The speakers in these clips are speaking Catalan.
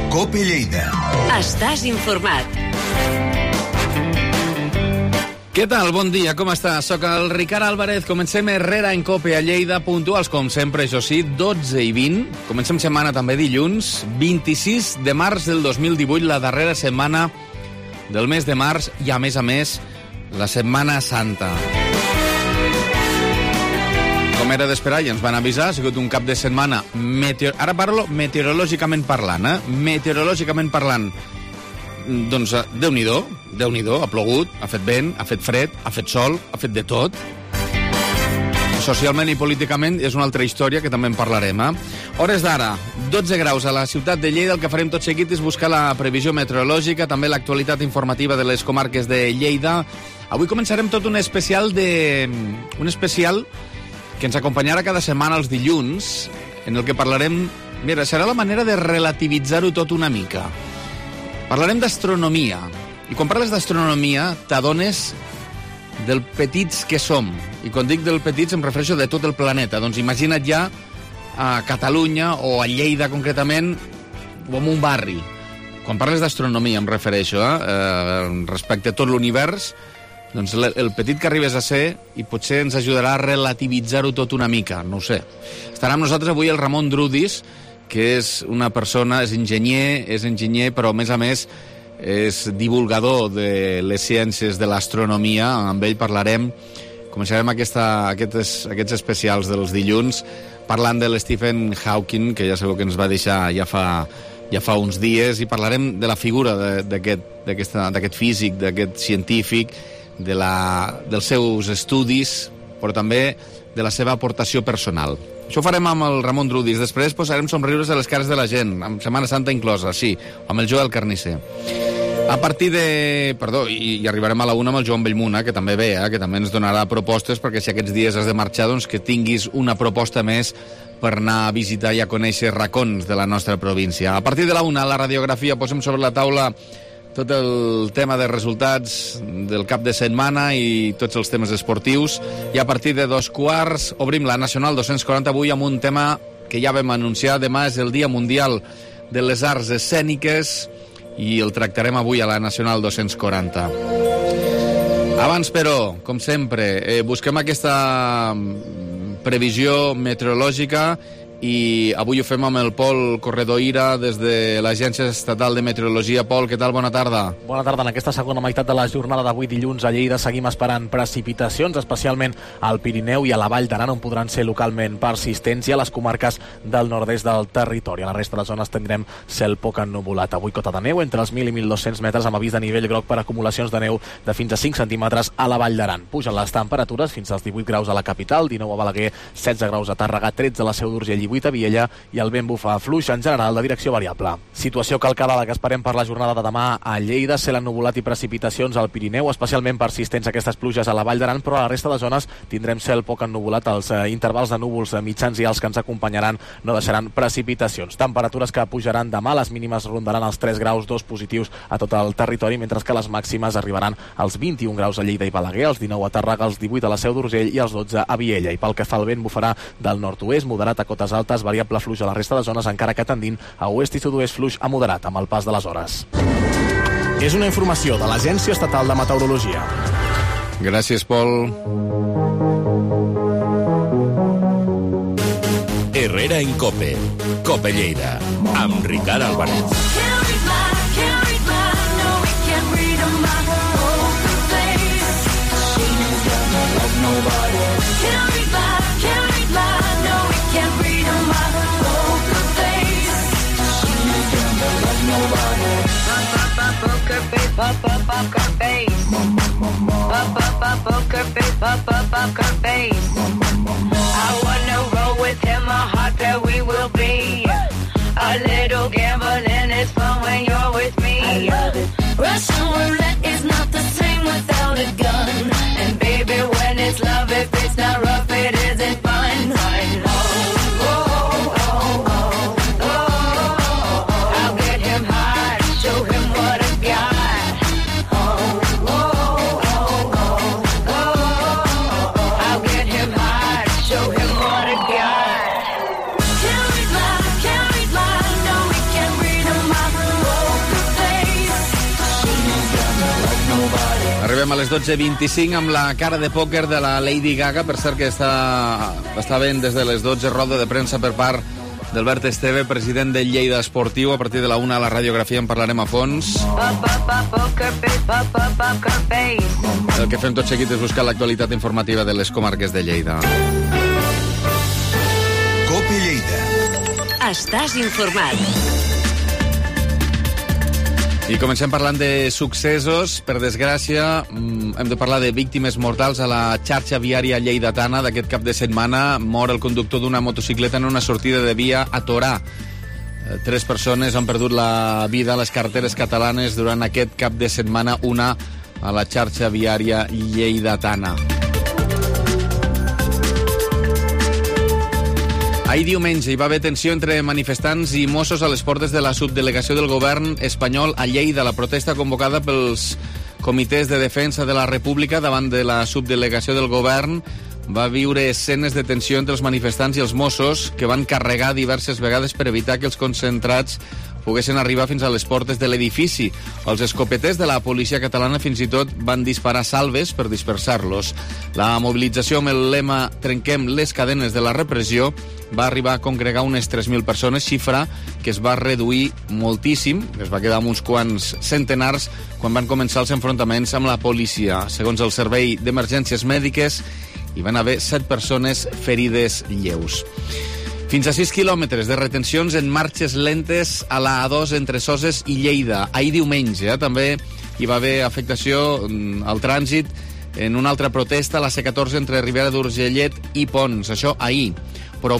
COPE Lleida. Estàs informat. Què tal? Bon dia, com estàs? Soc el Ricard Álvarez. Comencem Herrera en COPE a Lleida, puntuals com sempre, això sí, 12 i 20. Comencem setmana també dilluns, 26 de març del 2018, la darrera setmana del mes de març i, a més, la Setmana Santa. Com era d'esperar, ja ens van avisar, ha sigut un cap de setmana ara parlo meteorològicament parlant, meteorològicament parlant. Doncs Déu-n'hi-do, ha plogut, ha fet vent, ha fet fred, ha fet sol, ha fet de tot. Socialment i políticament és una altra història que també en parlarem. Hores d'ara, 12 graus a la ciutat de Lleida. El que farem tot seguit és buscar la previsió meteorològica, també l'actualitat informativa de les comarques de Lleida. Avui començarem tot un especial que ens acompanyarà cada setmana els dilluns, en el que parlarem... Mira, serà la manera de relativitzar-ho tot una mica. Parlarem d'astronomia. I quan parles d'astronomia, t'adones del petits que som. I quan dic del petits em refereixo de tot el planeta. Doncs imagina't ja a Catalunya o a Lleida concretament, o en un barri. Quan parles d'astronomia em refereixo, respecte a tot l'univers, doncs el petit que arribes a ser i potser ens ajudarà a relativitzar-ho tot una mica, no ho sé. Estarà amb nosaltres avui el Ramon Drudis, que és una persona, és enginyer, però a més és divulgador de les ciències de l'astronomia. Amb ell parlarem, començarem aquests especials dels dilluns, parlant de l'Stephen Hawking, que ja sabeu que ens va deixar ja fa uns dies, i parlarem de la figura d'aquest físic, d'aquest científic, dels seus estudis, però també de la seva aportació personal. Això ho farem amb el Ramon Drudis. Després posarem somriures a les cares de la gent, amb Setmana Santa inclosa, sí, amb el Joel Carnisser. A partir de... i arribarem a la 1 amb el Joan Bellmuna, que també ve, que també ens donarà propostes, perquè si aquests dies has de marxar, doncs que tinguis una proposta més per anar a visitar i a conèixer racons de la nostra província. A partir de la 1, a la radiografia, posem sobre la taula tot el tema de resultats del cap de setmana i tots els temes esportius. I a partir de 2:15 obrim la Nacional 240 avui amb un tema que ja vam anunciar. Demà és el Dia Mundial de les Arts Escèniques i el tractarem avui a la Nacional 240. Abans, però, com sempre, busquem aquesta previsió meteorològica i avui ho fem amb el Pol Corredoira des de l'Agència Estatal de Meteorologia. Pol, què tal? Bona tarda. Bona tarda. En aquesta segona meitat de la jornada d'avui dilluns a Lleida seguim esperant precipitacions, especialment al Pirineu i a la Vall d'Aran, on podran ser localment persistents, i a les comarques del nord-est del territori. A la resta de zones tindrem cel poc ennuvolat. Avui cota de neu entre els 1.000 i 1.200 metres, amb avís de nivell groc per acumulacions de neu de fins a 5 centímetres a la Vall d'Aran. Pugen les temperatures fins als 18 graus a la capital, 19 a Balaguer, 16 graus a Tàrrega, 13 a la Seu d'Urgell i 8 a Viella, i el vent bufa fluix en general de direcció variable. Situació calcada la que esperem per la jornada de demà a Lleida, cel ennuvolat i precipitacions al Pirineu, especialment persistents aquestes pluges a la Vall d'Aran, però a la resta de zones tindrem cel poc ennuvolat. Els intervals de núvols mitjans i alts que ens acompanyaran no deixaran precipitacions. Temperatures que pujaran demà, les mínimes rondaran els 3 graus, 2 positius a tot el territori, mentre que les màximes arribaran als 21 graus a Lleida i Balaguer, als 19 a Tàrrega, als 18 a la Seu d'Urgell i als 12 a Viella. I pel que fa al vent, bufarà del nord-oest, moderat a cotes altes, variable fluix a la resta de zones, encara que tendint a oest i sud-oest fluix a moderat amb el pas de les hores. És una informació de l'Agència Estatal de Meteorologia. Gràcies, Pol. Herrera en COPE. COPE Lleida. Amb Ricard Álvarez. Poker face. Poker face. I wanna roll with him, a heart that we will be. A little gambling is fun when you're with me. I love it. Russian roulette is not the same without a gun. And baby, when it's love, if it's not rough, it isn't fun. I'll get him high, show him what I got. I'll get him high. Arribem a les 12:25 amb la cara de pòquer de la Lady Gaga. Per cert que està ben des de les 12 roda de premsa per part d'Albert Esteve, president del Lleida Esportiu. A partir de la 1 a la radiografia en parlarem a fons. El que fem tot seguit és buscar l'actualitat informativa de les comarques de Lleida. COPE Lleida. Estàs informat. I comencem parlant de successos. Per desgràcia, hem de parlar de víctimes mortals a la xarxa viària lleidatana. D'aquest cap de setmana mor el conductor d'una motocicleta en una sortida de via a Torà. 3 persones han perdut la vida a les carreteres catalanes durant aquest cap de setmana, una a la xarxa viària lleidatana. Ahir diumenge hi va haver tensió entre manifestants i Mossos a les portes de la subdelegació del govern espanyol a Lleida. La protesta convocada pels comitès de defensa de la República davant de la subdelegació del govern va viure escenes de tensió entre els manifestants i els Mossos, que van carregar diverses vegades per evitar que els concentrats poguessin arribar fins a les portes de l'edifici. Els escopeters de la policia catalana fins i tot van disparar salves per dispersar-los. La mobilització amb el lema "Trenquem les cadenes de la repressió" va arribar a congregar unes 3.000 persones, xifra que es va reduir moltíssim, es va quedar amb uns quants centenars quan van començar els enfrontaments amb la policia. Segons el Servei d'Emergències Mèdiques, hi van haver 7 persones ferides lleus. Fins a 6 quilòmetres de retencions en marxes lentes a la A2 entre Soses i Lleida. Ahir diumenge també hi va haver afectació al trànsit en una altra protesta a la C14 entre Ribera d'Urgellet i Pons. Això ahir. Però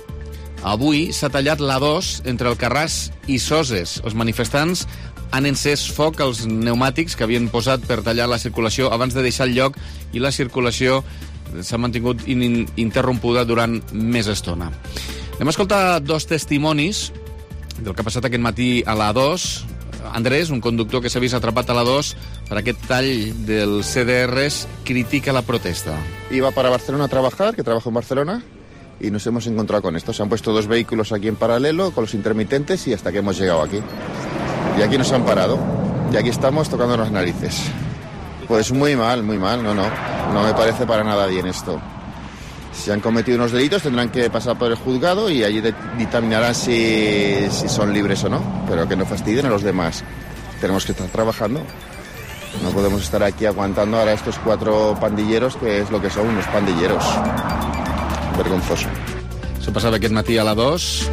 avui s'ha tallat l'A2 entre Alcarràs i Soses. Els manifestants han encès foc als pneumàtics que havien posat per tallar la circulació abans de deixar el lloc, i la circulació s'ha mantingut interrompuda durant més estona. Anem a escoltar 2 testimonis del que ha passat aquest matí a l'A2. Andrés, un conductor que s'ha vist atrapat a l'A2 per aquest tall dels CDRs, critica la protesta. Iba para Barcelona a trabajar, que trabajo en Barcelona, y nos hemos encontrado con esto. Se han puesto 2 vehículos aquí en paralelo con los intermitentes y hasta que hemos llegado aquí. Y aquí nos han parado. Y aquí estamos tocando las narices. Pues muy mal, no me parece para nada bien esto. Si han cometido unos delitos tendrán que pasar por el juzgado y allí dictaminarán si son libres o no, pero que no fastidien a los demás. Tenemos que estar trabajando. No podemos estar aquí aguantando ahora estos 4 pandilleros, que es lo que son, unos pandilleros. Vergonzoso. Això passava aquest matí a l'A2.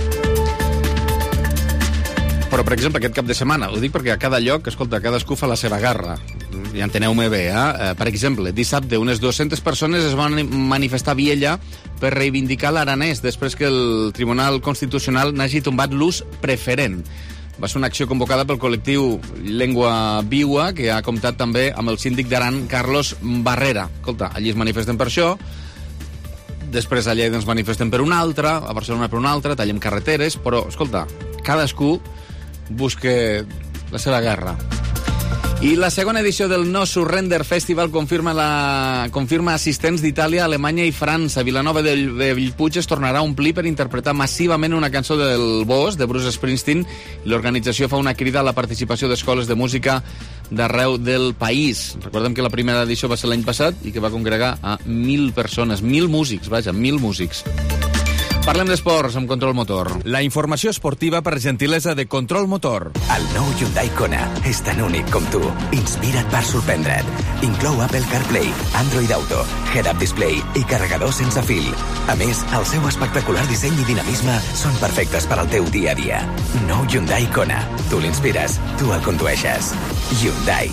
Però, per exemple, aquest cap de setmana, ho dic perquè a cada lloc, escolta, cadascú fa la seva garra. Ja enteneu-me bé, Per exemple, dissabte, unes 200 persones es van manifestar a Viella per reivindicar l'aranès després que el Tribunal Constitucional n'hagi tombat l'ús preferent. Va ser una acció convocada pel col·lectiu Llengua Viua, que ha comptat també amb el síndic d'Aran, Carlos Barrera. Escolta, allí es manifesten per això, després a Lleida ens manifestem per una altra, a Barcelona per una altra, tallem carreteres, però, escolta, cadascú busca la seva guerra. I la segona edició del No Surrender Festival confirma assistents d'Itàlia, Alemanya i França. Vilanova de Bellpuig es tornarà a omplir per interpretar massivament una cançó del Boss, de Bruce Springsteen, i l'organització fa una crida a la participació d'escoles de música d'arreu del país. Recordem que la primera edició va ser l'any passat i que va congregar a 1.000 persones, 1.000 músics, 1.000 músics. Parlem d'esports amb Control Motor. La informació esportiva per gentilesa de Control Motor. El nou Hyundai Kona és tan únic com tu. Inspira't per sorprendre't. Inclou Apple CarPlay, Android Auto, Head-Up Display i carregador sense fil. A més, el seu espectacular disseny i dinamisme són perfectes per al teu dia a dia. Nou Hyundai Kona. Tu l'inspires, tu el condueixes. Hyundai.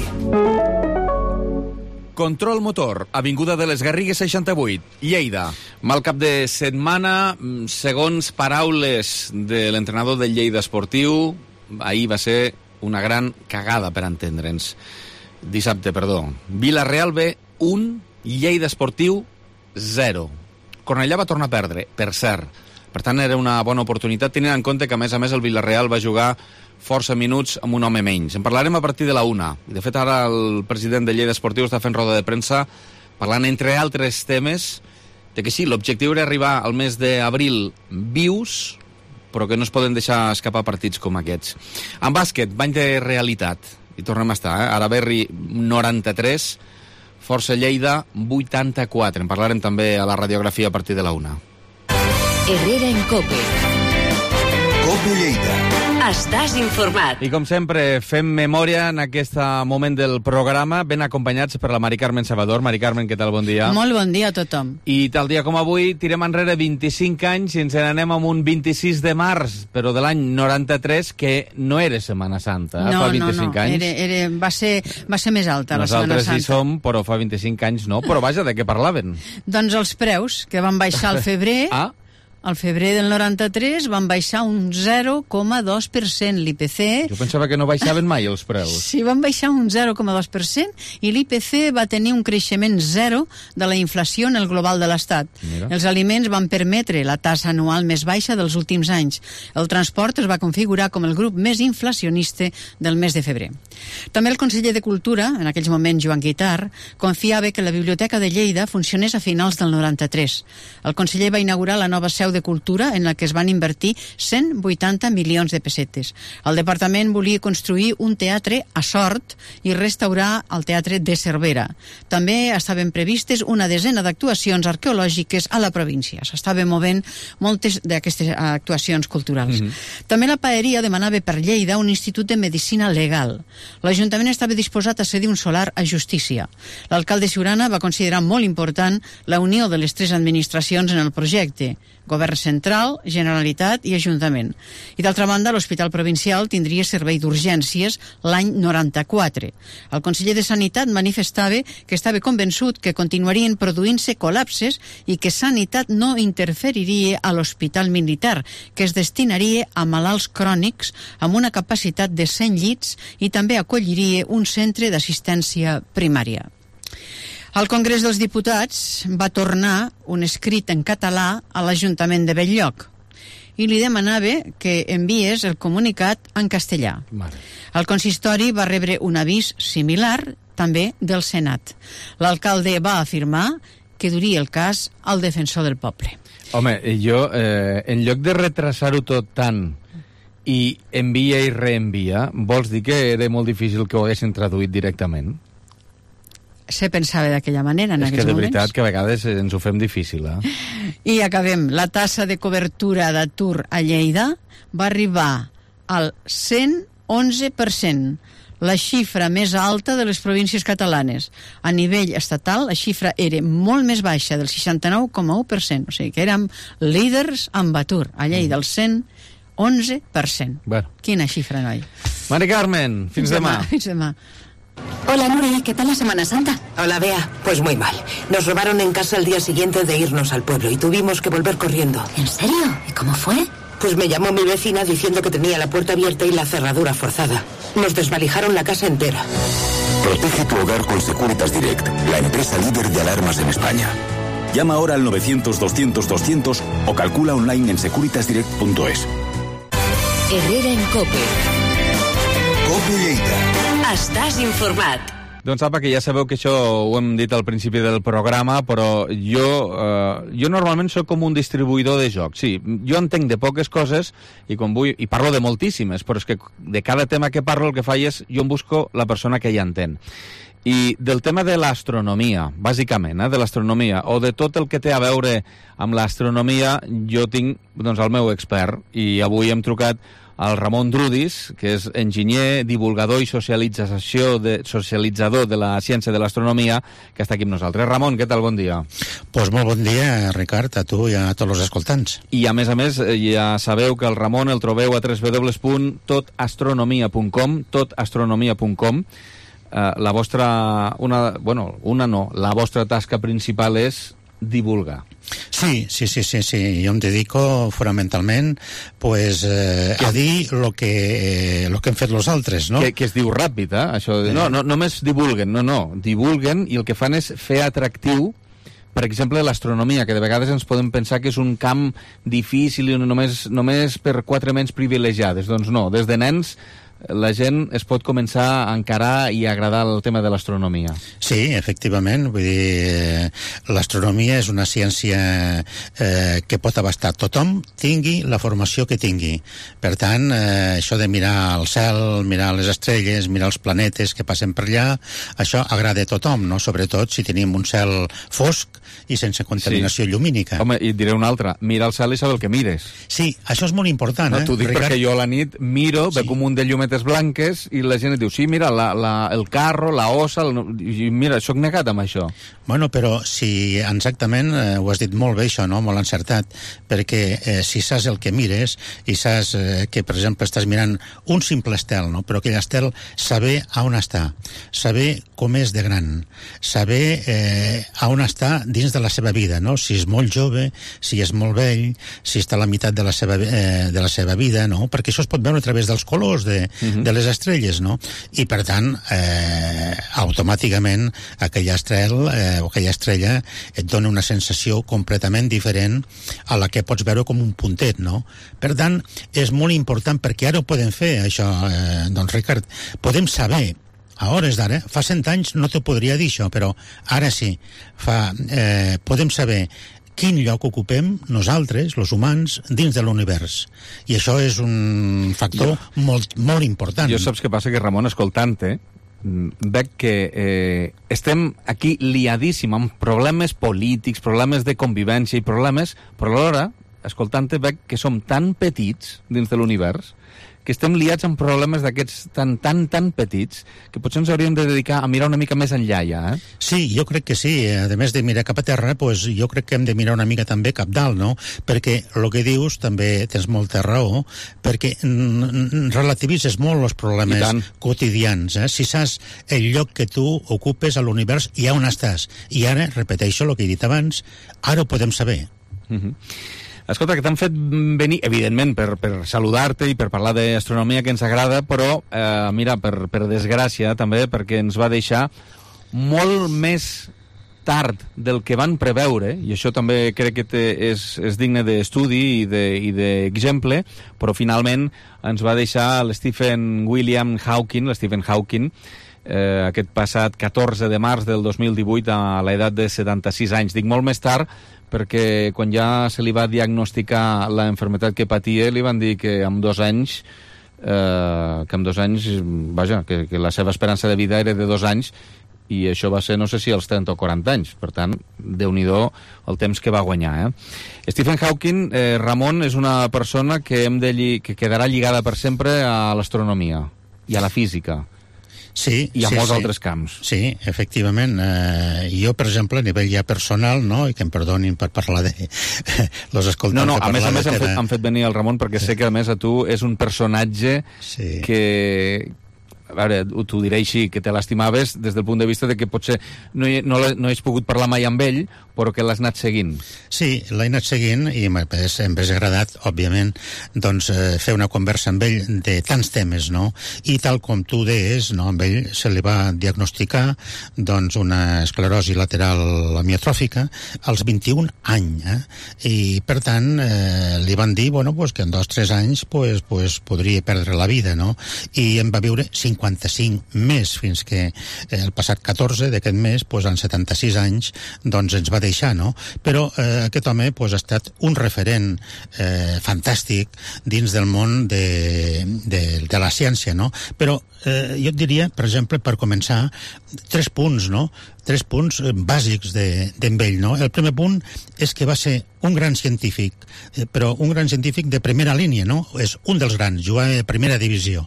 Control Motor, Avinguda de les Garrigues 68, Lleida. Mal cap de setmana, segons paraules de l'entrenador del Lleida Esportiu, ahir va ser una gran cagada, per entendre'ns. Dissabte, perdó. Vila-real B, 1, Lleida Esportiu, 0. Cornellà va tornar a perdre, per cert. Per tant, era una bona oportunitat, tenint en compte que, a més, el Vila-real va jugar força minuts amb un home menys. En parlarem a partir de la 1. De fet, ara el president de Lleida Esportiu està fent roda de premsa parlant, entre altres temes, de que sí, l'objectiu era arribar al mes d'abril vius, però que no es poden deixar escapar partits com aquests. En bàsquet, bany de realitat. I tornem a estar, Araberri 93, Força Lleida 84. En parlarem també a la radiografia a partir de la 1. Herrera en COPE. COPE Lleida. Estàs informat. I com sempre, fem memòria en aquest moment del programa, ben acompanyats per la Mari Carmen Salvador. Mari Carmen, què tal? Bon dia. Molt bon dia a tothom. I tal dia com avui, tirem enrere 25 anys i ens n'anem amb un 26 de març, però de l'any 93, que no era Setmana Santa, fa 25 anys. Va ser més alta la Setmana Nosaltres Santa. hi som, però fa 25 anys no. Però vaja, de què parlaven? Doncs els preus, que van baixar al febrer... Al febrer del 93 van baixar un 0,2% l'IPC. Jo pensava que no baixaven mai els preus. Sí, van baixar un 0,2% i l'IPC va tenir un creixement zero de la inflació en el global de l'Estat. Els aliments van permetre la tassa anual més baixa dels últims anys. El transport es va configurar com el grup més inflacionista del mes de febrer. També el conseller de Cultura, en aquells moments Joan Guitart, confiava que la Biblioteca de Lleida funcionés a finals del 93. El conseller va inaugurar la nova seu de Cultura en la que es van invertir 180 milions de pessetes. El departament volia construir un teatre a Sort i restaurar el teatre de Cervera. També estaven previstes una desena d'actuacions arqueològiques a la província. S'estaven movent moltes d'aquestes actuacions culturals. També la Paeria demanava per Lleida un institut de medicina legal. L'Ajuntament estava disposat a cedir un solar a Justícia. L'alcalde Siurana va considerar molt important la unió de les tres administracions en el projecte: Govern Central, Generalitat i Ajuntament. I d'altra banda, l'Hospital Provincial tindria servei d'urgències l'any 94. El conseller de Sanitat manifestava que estava convençut que continuarien produint-se col·lapses i que Sanitat no interferiria a l'Hospital Militar, que es destinaria a malalts crònics amb una capacitat de 100 llits i també acolliria un centre d'assistència primària. El Congrés dels Diputats va tornar un escrit en català a l'Ajuntament de Bell-lloc i li demanava que enviés el comunicat en castellà. El consistori va rebre un avís similar també del Senat. L'alcalde va afirmar que duria el cas al defensor del poble. Home, jo, en lloc de retrasar-ho tot tant i envia i reenvia, vols dir que era molt difícil que ho haguessin traduït directament? Se pensava d'aquella manera en aquells moments. És que de veritat que a vegades ens ho fem difícil, I acabem. La tassa de cobertura d'atur a Lleida va arribar al 111%, la xifra més alta de les províncies catalanes. A nivell estatal, la xifra era molt més baixa, del 69,1%. O sigui que érem líders amb atur. A Lleida, el 111%. Bueno. Quina xifra, noi. Mari Carmen, fins demà. Fins demà. Hola, Nuri, ¿qué tal la Semana Santa? Hola, Bea. Pues muy mal. Nos robaron en casa el día siguiente de irnos al pueblo y tuvimos que volver corriendo. ¿En serio? ¿Y cómo fue? Pues me llamó mi vecina diciendo que tenía la puerta abierta y la cerradura forzada. Nos desvalijaron la casa entera. Protege tu hogar con Securitas Direct, la empresa líder de alarmas en España. Llama ahora al 900-200-200 o calcula online en securitasdirect.es. Herrera en COPE. COPE Lleida. Estàs informat. Doncs apa, que ja sabeu que això ho hem dit al principi del programa, però jo normalment sóc com un distribuïdor de jocs. Sí, jo entenc de poques coses i quan vull, i parlo de moltíssimes, però és que de cada tema que parlo el que faig és jo em busco la persona que ja entén. I del tema de l'astronomia, bàsicament, de l'astronomia, o de tot el que té a veure amb l'astronomia, jo tinc doncs, el meu expert, i avui hem trucat al Ramon Drudis, que és enginyer, divulgador i socialitzador de la ciència de l'astronomia, que està aquí amb nosaltres. Ramon, què tal? Bon dia. Pues molt bon dia, Ricard, a tu i a tots els escoltants. I a més, ja sabeu que el Ramon el trobeu a www.totastronomia.com, totastronomia.com. La vostra... la vostra tasca principal és divulgar. Sí, yo me dedico fonamentalment pues, a dir lo que hem fet los altres, no? Que es diu ràpid, això de... No només divulguen, divulguen i el que fan és fer atractiu, per exemple, l'astronomia, que de vegades ens podem pensar que és un camp difícil i només per quatre ments privilegiades. Doncs no, des de nens la gent es pot començar a encarar i agradar el tema de l'astronomia. Sí, efectivament. Vull dir, l'astronomia és una ciència que pot abastar tothom, tingui la formació que tingui. Per tant, això de mirar el cel, mirar les estrelles, mirar els planetes que passen per allà, això agrada a tothom, no? Sobretot si tenim un cel fosc i sense contaminació llumínica. Home, i et diré una altra, mira el cel i saber el que mires. Sí, això és molt important, no, t'ho dic Ricard, perquè jo a la nit miro, veig un munt de llumetes blanques i la gent et diu, sí, mira, el carro, la ossa, i mira, soc negat amb això. Bueno, però si exactament, ho has dit molt bé això, no? Molt encertat, perquè si saps el que mires i saps que, per exemple, estàs mirant un simple estel, no? Però aquell estel, saber on està, saber com és de gran, saber on està dins de la seva vida, no? Si és molt jove, si és molt vell, si està a la meitat de la seva vida, no? Perquè això es pot veure a través dels colors de les estrelles, no? I, per tant, automàticament aquell estel o aquella estrella et dona una sensació completament diferent a la que pots veure com un puntet, no? Per tant, és molt important, perquè ara ho podem fer, això, doncs, Ricard, podem saber a hores d'ara, fa 100 anys no t'ho podria dir això, però ara sí, podem saber quin lloc ocupem nosaltres, els humans, dins de l'univers. I això és un factor molt, molt important. Jo saps què passa? Que, Ramon, escoltant-te, veig que estem aquí liadíssim amb problemes polítics, problemes de convivència i problemes, però alhora, escoltant-te, veig que som tan petits dins de l'univers que estem liats amb problemes d'aquests tan petits que potser ens hauríem de dedicar a mirar una mica més enllà ja, Sí, jo crec que sí. A més de mirar cap a terra, pues, jo crec que hem de mirar una mica també cap dalt, no? Perquè el que dius també tens molta raó, perquè relativitzes molt els problemes quotidians. Si saps el lloc que tu ocupes a l'univers i on estàs. I ara, repeteixo el que he dit abans, ara ho podem saber. Escolta, que t'han fet venir, evidentment, per saludar-te i per parlar d'astronomia que ens agrada, però, mira, per desgràcia, també, perquè ens va deixar molt més tard del que van preveure, i això també crec que és digne d'estudi i d'exemple, però finalment ens va deixar l'Stephen Hawking, aquest passat 14 de març del 2018 a l'edat de 76 anys. Dic molt més tard perquè quan ja se li va diagnosticar la enfermetat que patia, li van dir que amb 2 anys, vaja, que la seva esperança de vida era de 2 anys, i això va ser, no sé si als 30 o 40 anys. Per tant, Déu-n'hi-do el temps que va guanyar. Stephen Hawking, Ramon, és una persona que quedarà lligada per sempre a l'astronomia i a la física. Sí, i a molts altres camps. Sí, efectivament. Jo, per exemple, a nivell ja personal, no? I que em perdonin per parlar de los escoltants. No, a més han fet venir el Ramon perquè sé que, a més, a tu és un personatge que... A veure, t'ho diré així, que te l'estimaves des del punt de vista de que potser no has pogut parlar mai amb ell, però que l'has anat seguint. Sí, l'he anat seguint i m'ha agradat, òbviament, doncs, fer una conversa amb ell de tants temes, no? I tal com tu deies, no? Amb ell se li va diagnosticar doncs, una esclerosi lateral amiotròfica als 21 anys, i per tant li van dir que en 2-3 anys podria perdre la vida, no? I em va viure 55 més, fins que el passat 14 d'aquest mes, en 76 anys, doncs ens va deixar, no? Però aquest home ha estat un referent fantàstic dins del món de la ciència, no? Però jo et diria, per exemple, per començar, 3 punts, no? 3 punts bàsics d'en ell, no? El primer punt és que va ser un gran científic, però un gran científic de primera línia, no? És un dels grans, jugava a primera divisió.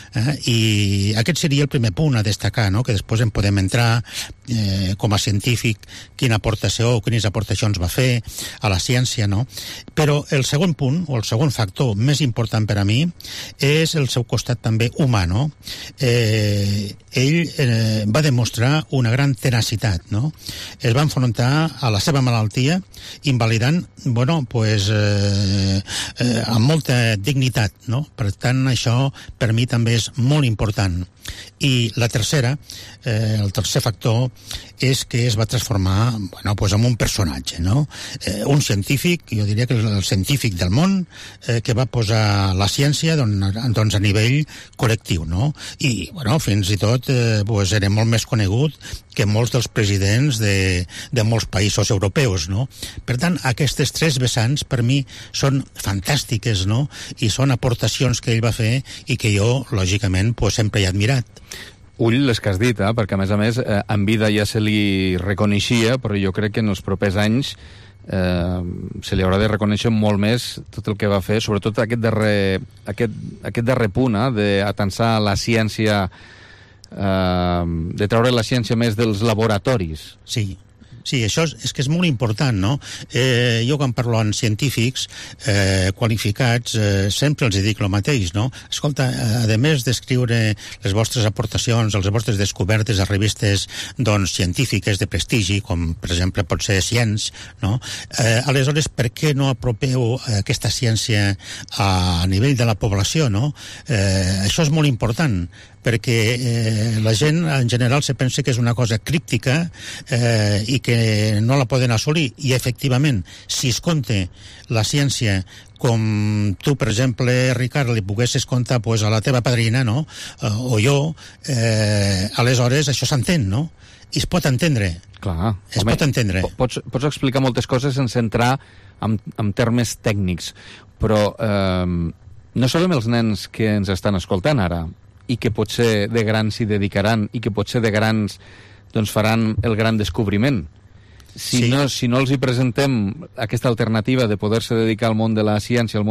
I aquest seria el primer punt a destacar, no? Que després en podem entrar com a científic, quina aportació o quines aportacions va fer a la ciència, no? Però el segon punt, o el segon factor més important per a mi, és el seu costat també humà, no? Ell va demostrar una gran tenacitat, no? Es va enfrontar a la seva malaltia invalidant, amb molta dignitat, no? Per tant, això per mi també és molt important. important. I la tercera, el tercer factor, és que es va transformar en un personatge, no? Un científic, jo diria que el científic del món, que va posar la ciència doncs, a nivell col·lectiu, no? I, fins i tot era molt més conegut que molts dels presidents de molts països europeus, no? Per tant, aquestes tres vessants, per mi, són fantàstiques, no? I són aportacions que ell va fer i que jo, lògicament, sempre he admirat. Ull les que has dit, perquè a més, en vida ja se li reconeixia, però jo crec que en els propers anys se li haurà de reconèixer molt més tot el que va fer, sobretot aquest darrer punt, d'atansar la ciència, de treure la ciència més dels laboratoris. Sí, això és que és molt important, no? Jo quan parlo amb científics qualificats sempre els dic el mateix, no? Escolta, a més d'escriure les vostres aportacions, les vostres descobertes a revistes científiques de prestigi, com per exemple pot ser Science, no? Aleshores, per què no apropeu aquesta ciència a nivell de la població, no? Això és molt important, perquè la gent en general se pensa que és una cosa críptica i que no la poden assolir, i efectivament, si es conta la ciència com tu, per exemple, Ricard, li poguessis contar a la teva padrina, no? O jo, aleshores això s'entén, no? I es pot entendre. Clar. Pot entendre. Pots explicar moltes coses sense entrar en termes tècnics, però no sabem els nens que ens estan escoltant ara i que potser de grans s'hi dedicaran i que potser de grans faran el gran descobriment. Si no els hi presentem aquesta alternativa de poder-se dedicar al món de la ciència, al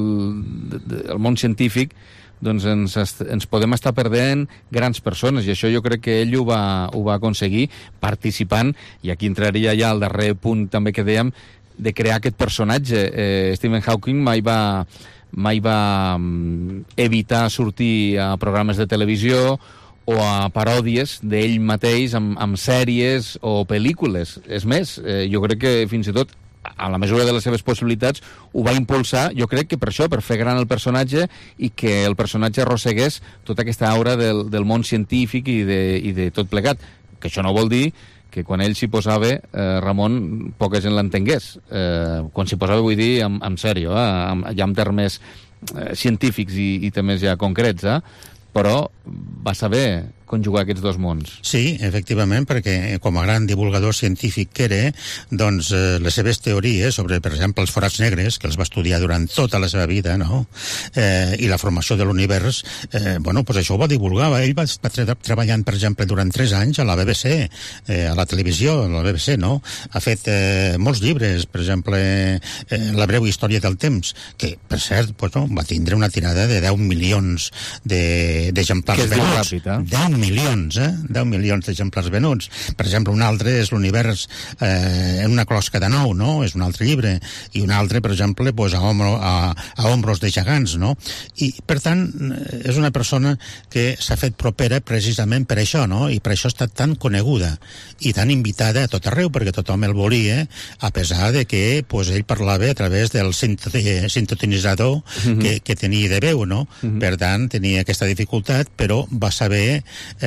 món científic, doncs ens podem estar perdent grans persones, i això jo crec que ell ho va aconseguir participant, i aquí entraria ja al darrer punt també que dèiem, de crear aquest personatge. Stephen Hawking mai va evitar sortir a programes de televisió o a paròdies d'ell mateix amb sèries o pel·lícules. És més, jo crec que fins i tot a la mesura de les seves possibilitats ho va impulsar, jo crec que per això, per fer gran el personatge i que el personatge arrossegués tota aquesta aura del món científic i de tot plegat, que això no vol dir que quan ell s'hi posava, Ramon, poca gent l'entengués. Quan s'hi posava, vull dir, en sèrio, ja en termes científics i temes ja concrets, però va saber conjugar aquests dos mons. Sí, efectivament, perquè com a gran divulgador científic que era, doncs les seves teories sobre, per exemple, els forats negres, que els va estudiar durant tota la seva vida, no? I la formació de l'univers, doncs això ho va divulgar. Ell va estar treballant, per exemple, durant 3 anys a la BBC, a la televisió, a la BBC, no? Ha fet molts llibres, per exemple, La breu història del temps, que, per cert, va tindre una tirada de 10 milions d'exemplars venuts. 10 milions, 10 milions d'exemplars venuts. Per exemple, un altre és l'univers en una closca de nou, no? És un altre llibre. I un altre, per exemple, a ombros de gegants, no? I, per tant, és una persona que s'ha fet propera precisament per això, no? I per això ha estat tan coneguda i tan invitada a tot arreu, perquè tothom el volia, a pesar de que ell parlava a través del sintetitzador que tenia de veu, no? Per tant, tenia aquesta dificultat, però va saber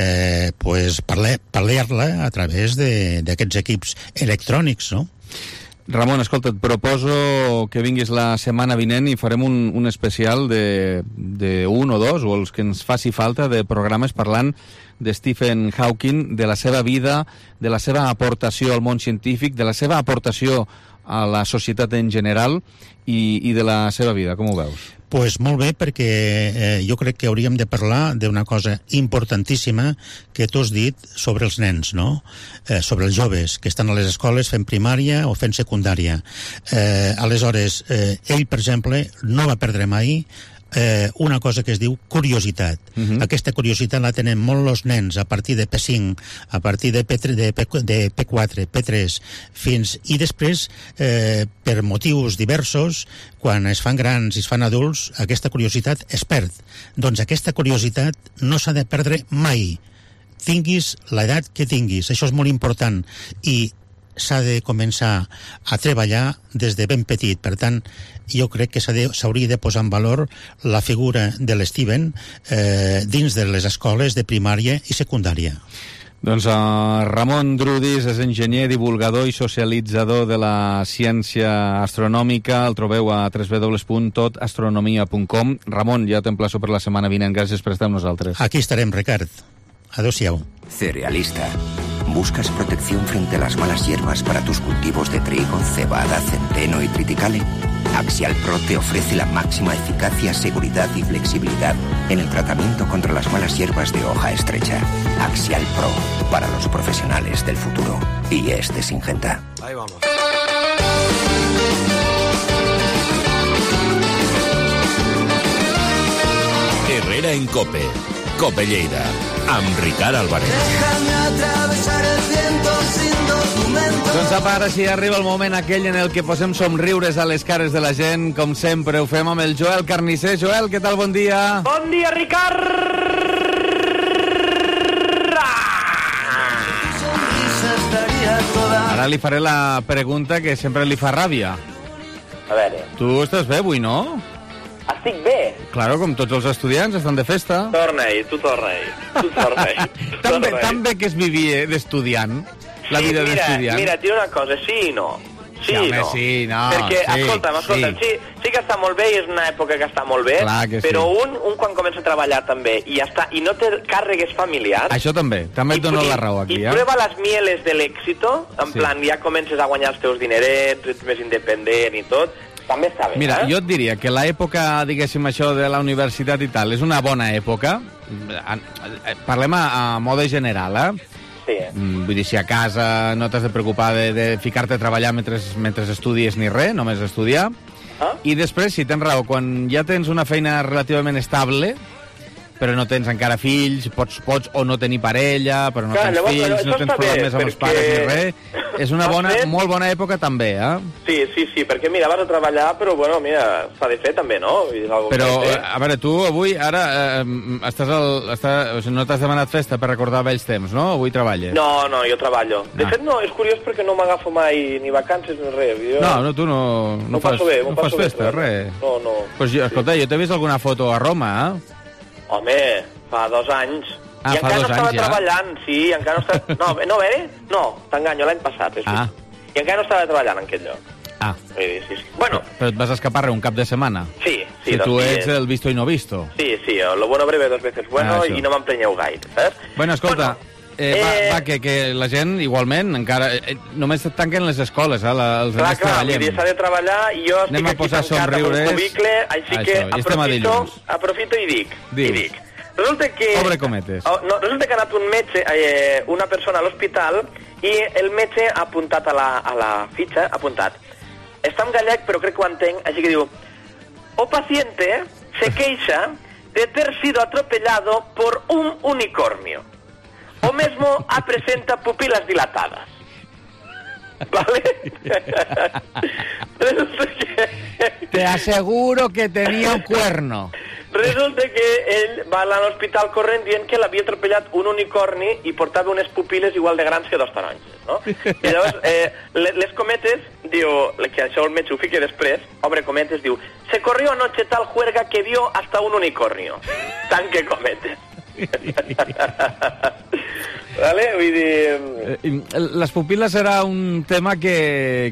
parlar-la a través d'aquests equips electrònics, no? Ramon, escolta, et proposo que vinguis la setmana vinent i farem un especial d'un o dos, o els que ens faci falta, de programes parlant de Stephen Hawking, de la seva vida, de la seva aportació al món científic, de la seva aportació a la societat en general i de la seva vida. Com ho veus? Pues molt bé, perquè jo crec que hauríem de parlar d'una cosa importantíssima que tu has dit sobre els nens, no? Sobre els joves que estan a les escoles fent primària o fent secundària. Aleshores, ell, per exemple, no va perdre mai una cosa que es diu curiositat. Aquesta curiositat la tenen molt els nens a partir de P5, a partir de P4, P3, i després, per motius diversos, quan es fan grans i es fan adults, aquesta curiositat es perd. Doncs aquesta curiositat no s'ha de perdre mai. Tinguis l'edat que tinguis, això és molt important. I s'ha de començar a treballar des de ben petit. Per tant, jo crec que s'hauria de posar en valor la figura de l'Steven dins de les escoles de primària i secundària. Doncs Ramon Drudis és enginyer, divulgador i socialitzador de la ciència astronòmica. El trobeu a www.totastronomia.com. Ramon, ja t'emplaço per la setmana vinent. Gràcies per estar amb nosaltres. Aquí estarem, Ricard. Adéu-siau. Cerealista. ¿Buscas protección frente a las malas hierbas para tus cultivos de trigo, cebada, centeno y triticale? Axial Pro te ofrece la máxima eficacia, seguridad y flexibilidad en el tratamiento contra las malas hierbas de hoja estrecha. Axial Pro, para los profesionales del futuro. Y este Singenta. Ahí vamos. Herrera en COPE. COPE Lleida. Amb Ricard Álvarez. Déjame atravesar el viento sin documentos. Doncs ara sí arriba el moment aquell en el que posem somriures a les cares de la gent. Com sempre ho fem amb el Joel Carnisser. Joel, què tal? Bon dia. Bon dia, Ricard! Ara li faré la pregunta que sempre li fa ràbia. A veure... Tu estàs bé avui, no? Estic bé. Claro, com tots els estudiants, estan de festa. Torna-hi, tu torna-hi. Tan bé que es vivia d'estudiant, la vida d'estudiant. Mira, et diré una cosa, sí i no. Sí i no. Sí, no. Perquè, escolta'm, sí que està molt bé i és una època que està molt bé, però un quan comença a treballar també i no té càrregues familiars... Això també et dono la raó aquí. I prueba les mieles de l'èxito, en plan, ja comences a guanyar els teus dinerets, ets més independent i tot... També està bé, Mira, jo et diria que l'època, diguéssim, això de la universitat i tal, és una bona època. Parlem a mode general, Sí. Vull dir, si a casa no t'has de preocupar de ficar-te a treballar mentre estudies ni res, només estudiar. I després, si tens raó, quan ja tens una feina relativament estable, però no tens encara fills, pots o no tenir parella, però no tens fills, no tens problemes amb els pares ni res. És una molt bona època també, Sí, perquè mira, vas a treballar, però bueno, mira, s'ha de fer també, no? Però, a veure, tu avui, ara, no t'has demanat festa per recordar vells temps, no? Avui treballes. No, jo treballo. De fet, no, és curiós perquè no m'agafo mai ni vacances ni res. No, tu no fas festa, res. No. Pues escolta, jo t'he vist alguna foto a Roma, Home, fa 2 anys. I encara no estava treballant, sí, encara no estava... No, t'enganyo, l'any passat. I encara no estava treballant en aquell lloc. Sí. Bueno... Però et vas escapar un cap de setmana. Sí. Que tu ets el visto y no visto. Sí, lo bueno breve 2 veces bueno i no m'emprenyeu gaire, saps? Bueno, escolta... que la gent, igualment, encara... només tanquen les escoles, els altres treballem. Clar, s'ha de treballar i jo estic aquí tancat amb un cubicle, així que aprofito i dic. Resulta que... Obre cometes. Resulta que ha anat un metge, una persona a l'hospital, i el metge ha apuntat a la fitxa, està en gallec, però crec que ho entenc, així que diu: o paciente se queixa de ter sido atropellado por un unicornio. O mesmo presenta pupilas dilatadas. ¿Vale? Resulta que... Te aseguro que tenía un cuerno. Resulta que ell va a l'hospital corrent dient que l'havia atropellat un unicorni i portava unes pupiles igual de grans que 2 taronges, no? I llavors, les cometes, diu, que això el metge ho fica després, obre cometes, diu: se corrió anoche tal juerga que vio hasta un unicornio. Tanque cometes. ¿Vale? Vull dir... Les pupil·les era un tema que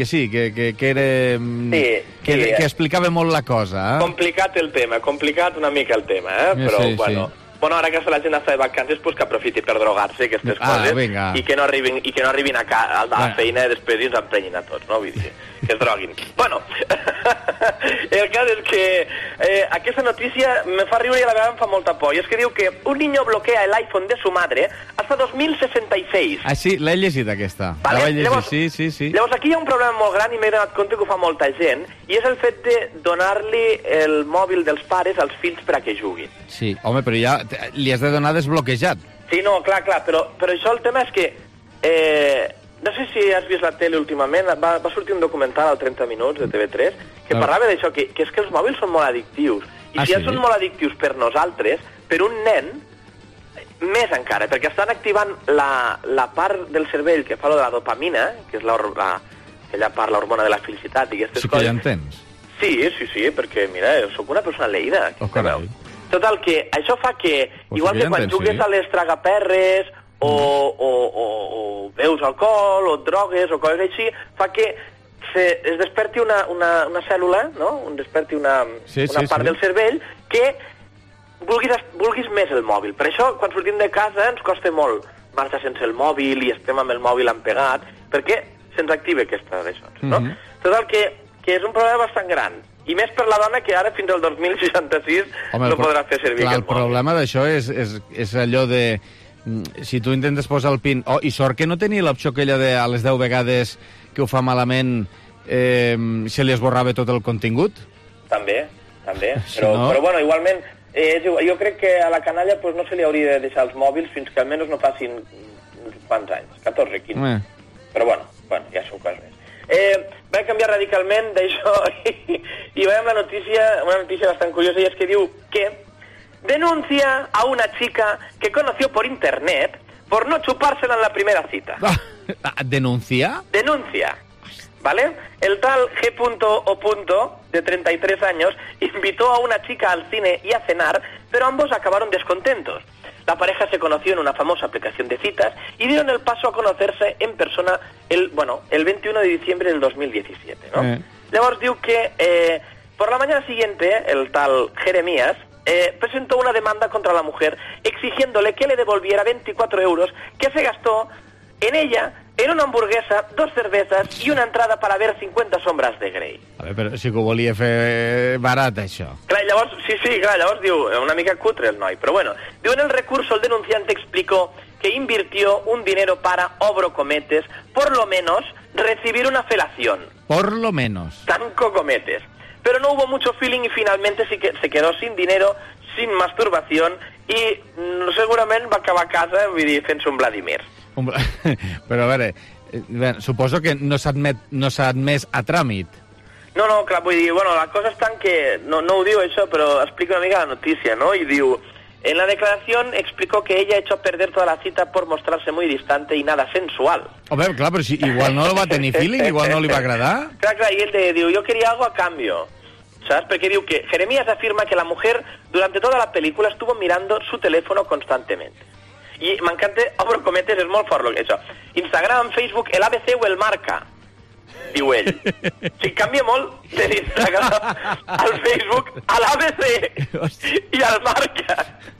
explicava molt la cosa. Complicat una mica el tema, però bueno... Bueno, ara que la gent està de vacances, pues que aprofiti per drogar-se aquestes coses i que no arribin a la feina i després ens emprenyin a tots, no? Vull dir, que es droguin. Bueno, el cas és que aquesta notícia me fa riure i a la vegada em fa molta por. I és que diu que un niño bloquea el iPhone de su madre hasta 2066. Sí, l'he llegit aquesta. Vale? Llavors, sí. Llavors aquí hi ha un problema molt gran i m'he donat compte que ho fa molta gent, i és el fet de donar-li el mòbil dels pares als fills per a que juguin. Sí, home, però ja li has de donar desbloquejat. Sí, no, clar, però això el tema és que... no sé si has vist la tele últimament, va sortir un documental al 30 minuts de TV3 que parlava d'això, que és que els mòbils són molt addictius. I si ja són molt addictius per nosaltres, per un nen Més encara, perquè estan activant la part del cervell que fa lo de la dopamina, que és aquella part, l'hormona de la felicitat i aquestes coses. Sí que ja entens. Sí, perquè, mira, sóc una persona leïda. Total, que això fa que, igual que quan jugues a les tragaperres o beus alcohol o drogues o coses així, fa que es desperti una cèl·lula, no? Desperti una part del cervell que vulguis més el mòbil. Per això, quan sortim de casa, ens costa molt marxar sense el mòbil i estem amb el mòbil empegat, perquè se'ns activa aquesta d'això, no? Total, que és un problema bastant gran. I més per la dona que ara, fins al 2066, no podrà fer servir aquest mòbil. El problema d'això és allò de... Si tu intentes posar el PIN... I sort que no tenia l'opció aquella de a les 10 vegades que ho fa malament se li esborrava tot el contingut? També. Però bueno, igualment, jo crec que a la canalla no se li hauria de deixar els mòbils fins que almenys no facin quants anys, 14, 15. Però bueno, ja són coses més. Vaig canviar radicalment d'això i vaig amb una notícia bastant curiosa, i és que diu que denuncia a una chica que conoció por internet por no chupársela en la primera cita. ¿Denuncia? Denuncia. ¿Vale? El tal G.O. de 33 años invitó a una chica al cine y a cenar, pero ambos acabaron descontentos. La pareja se conoció en una famosa aplicación de citas y dieron el paso a conocerse en persona el 21 de diciembre del 2017, ¿no? Llavors diu que por la mañana siguiente el tal Jeremías presentó una demanda contra la mujer exigiéndole que le devolviera 24 euros que se gastó en ella, en una hamburguesa, 2 cervezas y una entrada para ver 50 sombras de Grey. A veure, però sí que ho volia fer barat, això. Clar, llavors, llavors diu, una mica cutre el noi, però bueno. Diu, en el recurso el denunciante explicó que invirtió un dinero para, obro cometes, por lo menos, recibir una felación. Por lo menos. Tanco cometes. Pero no hubo mucho feeling y finalmente se quedó sin dinero, sin masturbación y segurament va acabar a casa, vull dir, fent-se un Vladimir. Però a veure, suposo que no s'ha admès a tràmit. No, clar, vull dir, bueno, la cosa està en que, no ho diu això, però explica una mica la notícia, ¿no? Y diu, en la declaración explicó que ella echó a perder toda la cita por mostrarse muy distante y nada sensual. Home, clar, però si igual no va tenir feeling, igual no li va agradar. Clar, y él diu, yo quería algo a cambio, ¿sabes? Porque diu que Jeremías afirma que la mujer durante toda la película estuvo mirando su teléfono constantemente. I m'encanta, obro cometes, és molt fort això. Instagram, Facebook, el ABC o el Marca, diu ell. Si canvia molt de l'Instagram al Facebook, a l'ABC i al Marca.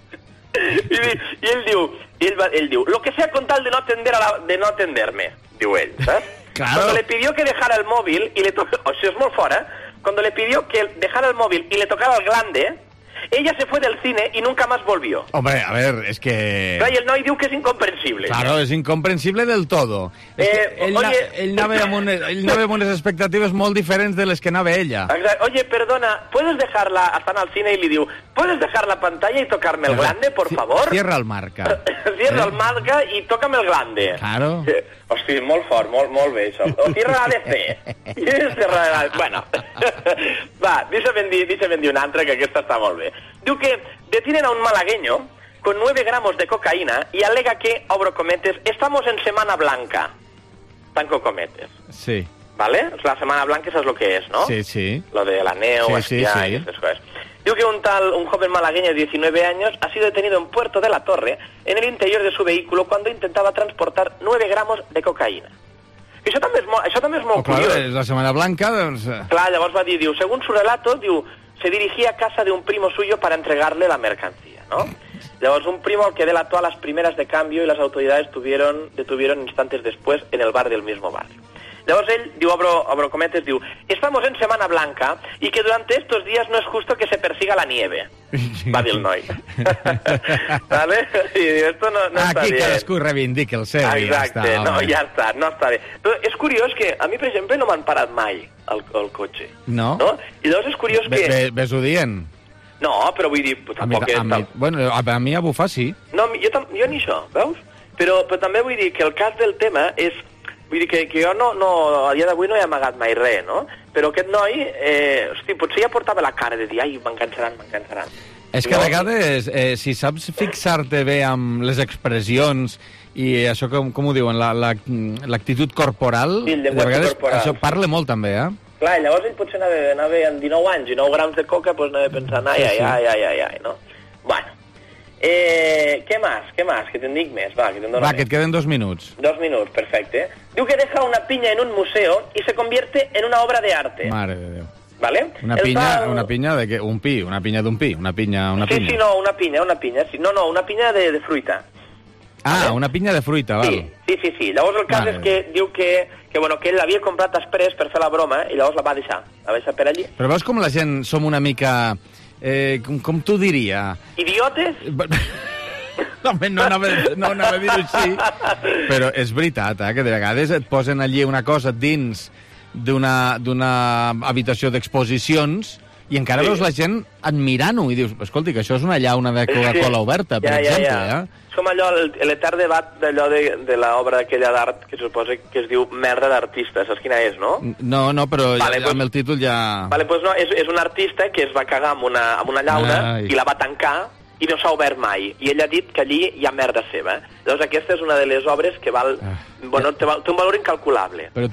I ell diu, lo que sea con tal de no atenderme, diu ell, ¿sabes? Claro. Cuando le pidió que dejara el móvil y le tocara, o sea, es molt fort, Cuando le pidió que dejara el móvil y le tocara el glande, ella se fue del cine y nunca más volvió. Hombre, a ver, es que... Clar, i el noi diu que és incomprensible. Claro, es incomprensible del todo. Ell anava amb unes expectatives molt diferents de les que anava ella. Exacte. Oye, perdona, ¿puedes dejarla, estan al cine i li diu, ¿puedes dejar la pantalla y tocarme el glande, por favor? Cierra el Marca. Cierra el Marca y tócame el glande. Claro. Hosti, molt fort, molt bé, això. O cierra l'ADC. Bueno, va, deixa'm dir una altra, que aquesta està molt bé. Diu que detienen a un malagueño con 9 gramos de cocaína y alega que, obro cometes, estamos en Semana Blanca. Tanco cometes. Sí. ¿Vale? La Semana Blanca, ¿sabes lo que es, no? Sí. Lo de la neu, esquiar y esas cosas. Diu que un joven malagueño de 19 años ha sido detenido en Puerto de la Torre, en el interior de su vehículo, cuando intentaba transportar 9 gramos de cocaína. Això també és molt curiós. Claro, és la Semana Blanca, doncs... Clar, llavors va dir, según su relato, se dirigía a casa de un primo suyo para entregarle la mercancía, ¿no? Llavors, un primo al que delató a las primeras de cambio y las autoridades detuvieron instantes después en el bar del mismo barrio. Llavors ell, diu, obro cometes, diu, estamos en Semana Blanca y que durante estos días no es justo que se persiga la nieve, va dir el noi. ¿Vale? I esto no està Aquí bien. cadascú reivindica el seu. Exacte, ja està, no està bé. Però és curiós que a mi, per exemple, no m'han parat mai el cotxe. No? I llavors és curiós que... Ves-ho dient. No, però vull dir, tampoc és tal... Bueno, a mi a bufar sí. No, jo ni això, veus? Però també vull dir que el cas del tema és... Vull dir que jo a dia d'avui no he amagat mai res, no? Però aquest noi, hosti, potser ja portava la cara de dir, ai, m'enganxaran. És que a vegades, si saps fixar-te bé amb les expressions i això, com ho diuen, l'actitud corporal, sí, de vegades corporal. Això parla molt també, Clar, llavors ell potser anava amb 19 anys i 9 grams de coca, doncs anava pensant, ai, no? Bueno, ¿qué más? Que te'n dic més, va, que te'n dono Va, que et queden 2 minuts. 2 minuts, perfecte. Diu que deja una piña en un museo y se convierte en una obra de arte. Mare de Déu. ¿Vale? Una piña de què? Un pi, una piña d'un pi, una piña. Sí, no, una piña, sí. No, una piña de fruita. Ah, una pinya de fruita, val. Sí. Llavors el cas és que diu que ell l'havia comprat després per fer la broma i llavors la va deixar per allí. Però veus com la gent som una mica... com t'ho diria? Idiotes? No anava a dir-ho així, però és veritat, que de vegades et posen allí una cosa dins d'una habitació d'exposicions i encara veus la gent admirant-ho i dius, escolti, que això és una llauna de Coca-Cola oberta, per exemple, És com allò, l'etern debat d'allò de l'obra aquella d'art que suposa que es diu Merda d'artista, saps quina és, no? No, però amb el títol ja... Vale, doncs no, és un artista que es va cagar amb una llauna i la va tancar i no s'ha obert mai. I ell ha dit que allí hi ha merda seva. Llavors aquesta és una de les obres que val... Bueno, té un valor incalculable. Però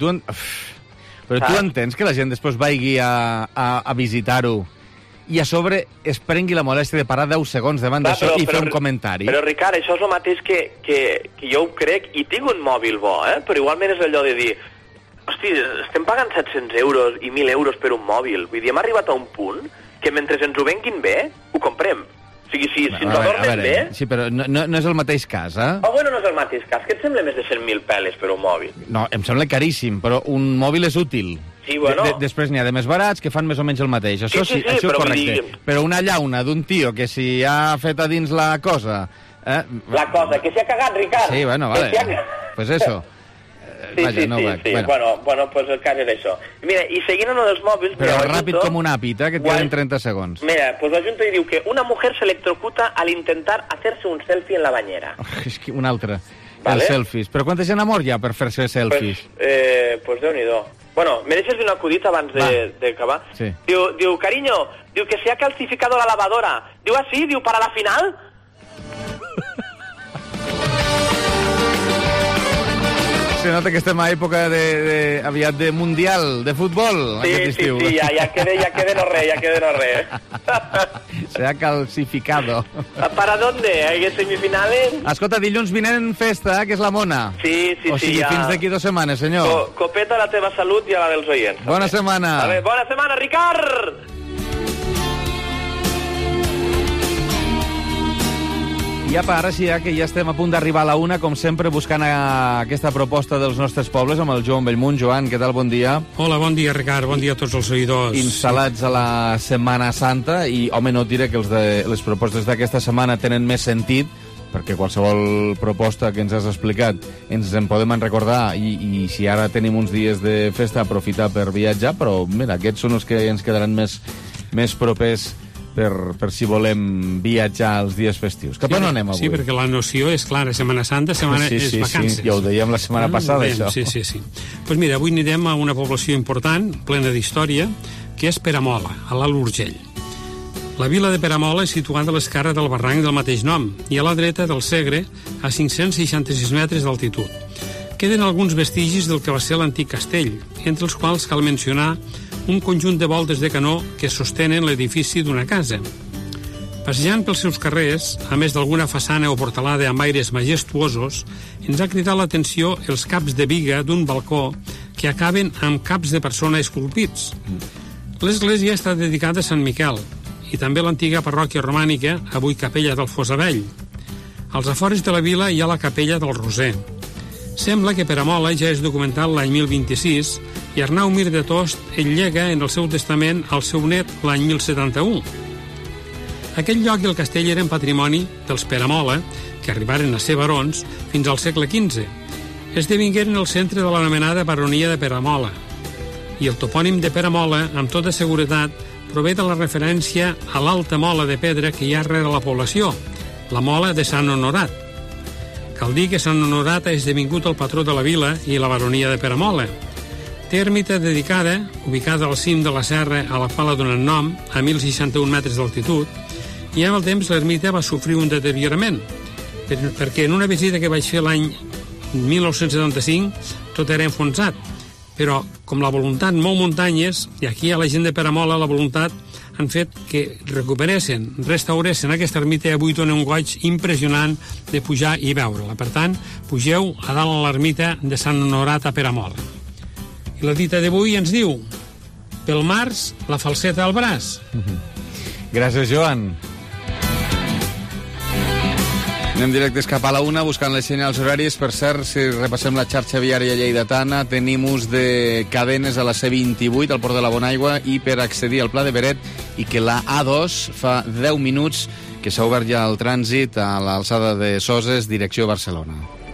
tu entens que la gent després vagi a visitar-ho i a sobre es prengui la molèstia de parar 10 segons davant d'això i fer un comentari? Però, Ricard, això és el mateix que jo ho crec, i tinc un mòbil bo, però igualment és allò de dir, hosti, estem pagant 700 euros i 1.000 euros per un mòbil. Vull dir, hem arribat a un punt que mentre ens ho venguin bé, ho comprem. O sigui, si ens adornen bé... Sí, però no és el mateix cas, Bueno, no és el mateix cas. Què et sembla més de 100.000 peles per un mòbil? No, em sembla caríssim, però un mòbil és útil. Sí, bueno. Després n'hi ha de més barats que fan més o menys el mateix. Això sí, això és correcte. Però una llauna d'un tio que si ha fet a dins la cosa... La cosa, que s'hi ha cagat, Ricard. Sí, bueno, vale. Pues eso. Sí. Bueno, pues el cas és això. Mira, i seguint uno dels mòbils... Però ràpid com una pita, que et queden 30 segons. Mira, pues l'Ajunta diu que una mujer se electrocuta al intentar hacerse un selfie en la bañera. És que un altre. Els selfies. Però quanta gent ha mort ja per fer-se selfies? Pues Déu-n'hi-do. Bueno, me deixes un acudit abans d'acabar? Sí. Diu, cariño, diu que se ha calcificado la lavadora. Diu, sí? Diu, para la final... Se nota que estem a època aviat de mundial, de futbol, aquest estiu. Sí, ja queda no res. Se ha calcificado. ¿Para dónde? ¿Hay semifinales? Escolta, dilluns vinent festa, que és la Mona. Sí, o sigui, fins d'aquí 2 setmanes, senyor. Copeta a la teva salut i a la dels oients. Bona setmana. Vale, bona setmana, Ricard! I apa, ara sí, que ja estem a punt d'arribar a la 1, com sempre, buscant aquesta proposta dels nostres pobles amb el Joan Bellmunt. Joan, què tal? Bon dia. Hola, bon dia, Ricard. Bon dia a tots els oïdors. Instal·lats a la Setmana Santa, i, home, no et diré que les propostes d'aquesta setmana tenen més sentit, perquè qualsevol proposta que ens has explicat ens en podem recordar, i si ara tenim uns dies de festa, aprofitar per viatjar, però, mira, aquests són els que ens quedaran més propers per si volem viatjar els dies festius. Cap on anem avui? Sí, perquè la noció és clara, Setmana Santa, és vacances. Sí, ja ho dèiem la setmana passada, això. Sí. Pues mira, avui anirem a una població important, plena d'història, que és Peramola, a l'Alt Urgell. La vila de Peramola és situada a l'esquerra del barranc del mateix nom i a la dreta del Segre, a 566 metres d'altitud. Queden alguns vestigis del que va ser l'antic castell, entre els quals cal mencionar un conjunt de voltes de canó que sostenen l'edifici d'una casa. Passejant pels seus carrers, a més d'alguna façana o portalada amb aires majestuosos, ens ha cridat l'atenció els caps de biga d'un balcó que acaben amb caps de persona esculpits. L'església està dedicada a Sant Miquel i també l'antiga parròquia romànica, avui capella del Fosavell. Als afores de la vila hi ha la capella del Roser. Sembla que Peramola ja és documentat l'any 1026 i Arnau Mir de Tost el llega en el seu testament al seu net l'any 1071. Aquest lloc i el castell eren patrimoni dels Peramola, que arribaren a ser barons fins al segle XV. Esdevingueren el centre de l'anomenada baronia de Peramola. I el topònim de Peramola, amb tota seguretat, prové de la referència a l'alta mola de pedra que hi ha rere la població, la mola de Sant Honorat. Cal dir que Sant Honorat ha esdevingut el patró de la vila i la baronia de Peramola. Té ermita dedicada, ubicada al cim de la serra a la qual ha donat nom, a 1.061 metres d'altitud, I amb el temps l'ermita va sofrir un deteriorament, perquè en una visita que vaig fer l'any 1975 tot era enfonsat, però com la voluntat mou muntanyes, i aquí a la gent de Peramola la voluntat han fet que recuperessin, restauressin aquesta ermita, i avui dona un goig impressionant de pujar i veure-la. Per tant, pugeu a dalt a l'ermita de Sant Honorat a Peramola. I la dita d'avui ens diu: pel març, la falseta al braç. Gràcies, Joan. Anem directes cap a la una, buscant les senyals horaris. Per cert, si repassem la xarxa viària lleidatana, tenim ús de cadenes a la C28, al Port de la Bonaigua, i per accedir al Pla de Beret, i que la A2 fa 10 minuts que s'ha obert ja el trànsit a l'alçada de Soses, direcció Barcelona.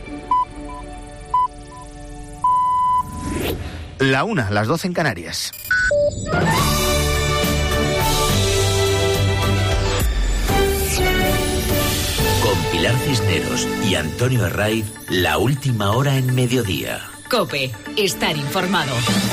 La una, las 12 en Canarias. Con Pilar Cisneros y Antonio Herraiz, la última hora en mediodía. COPE, estar informado.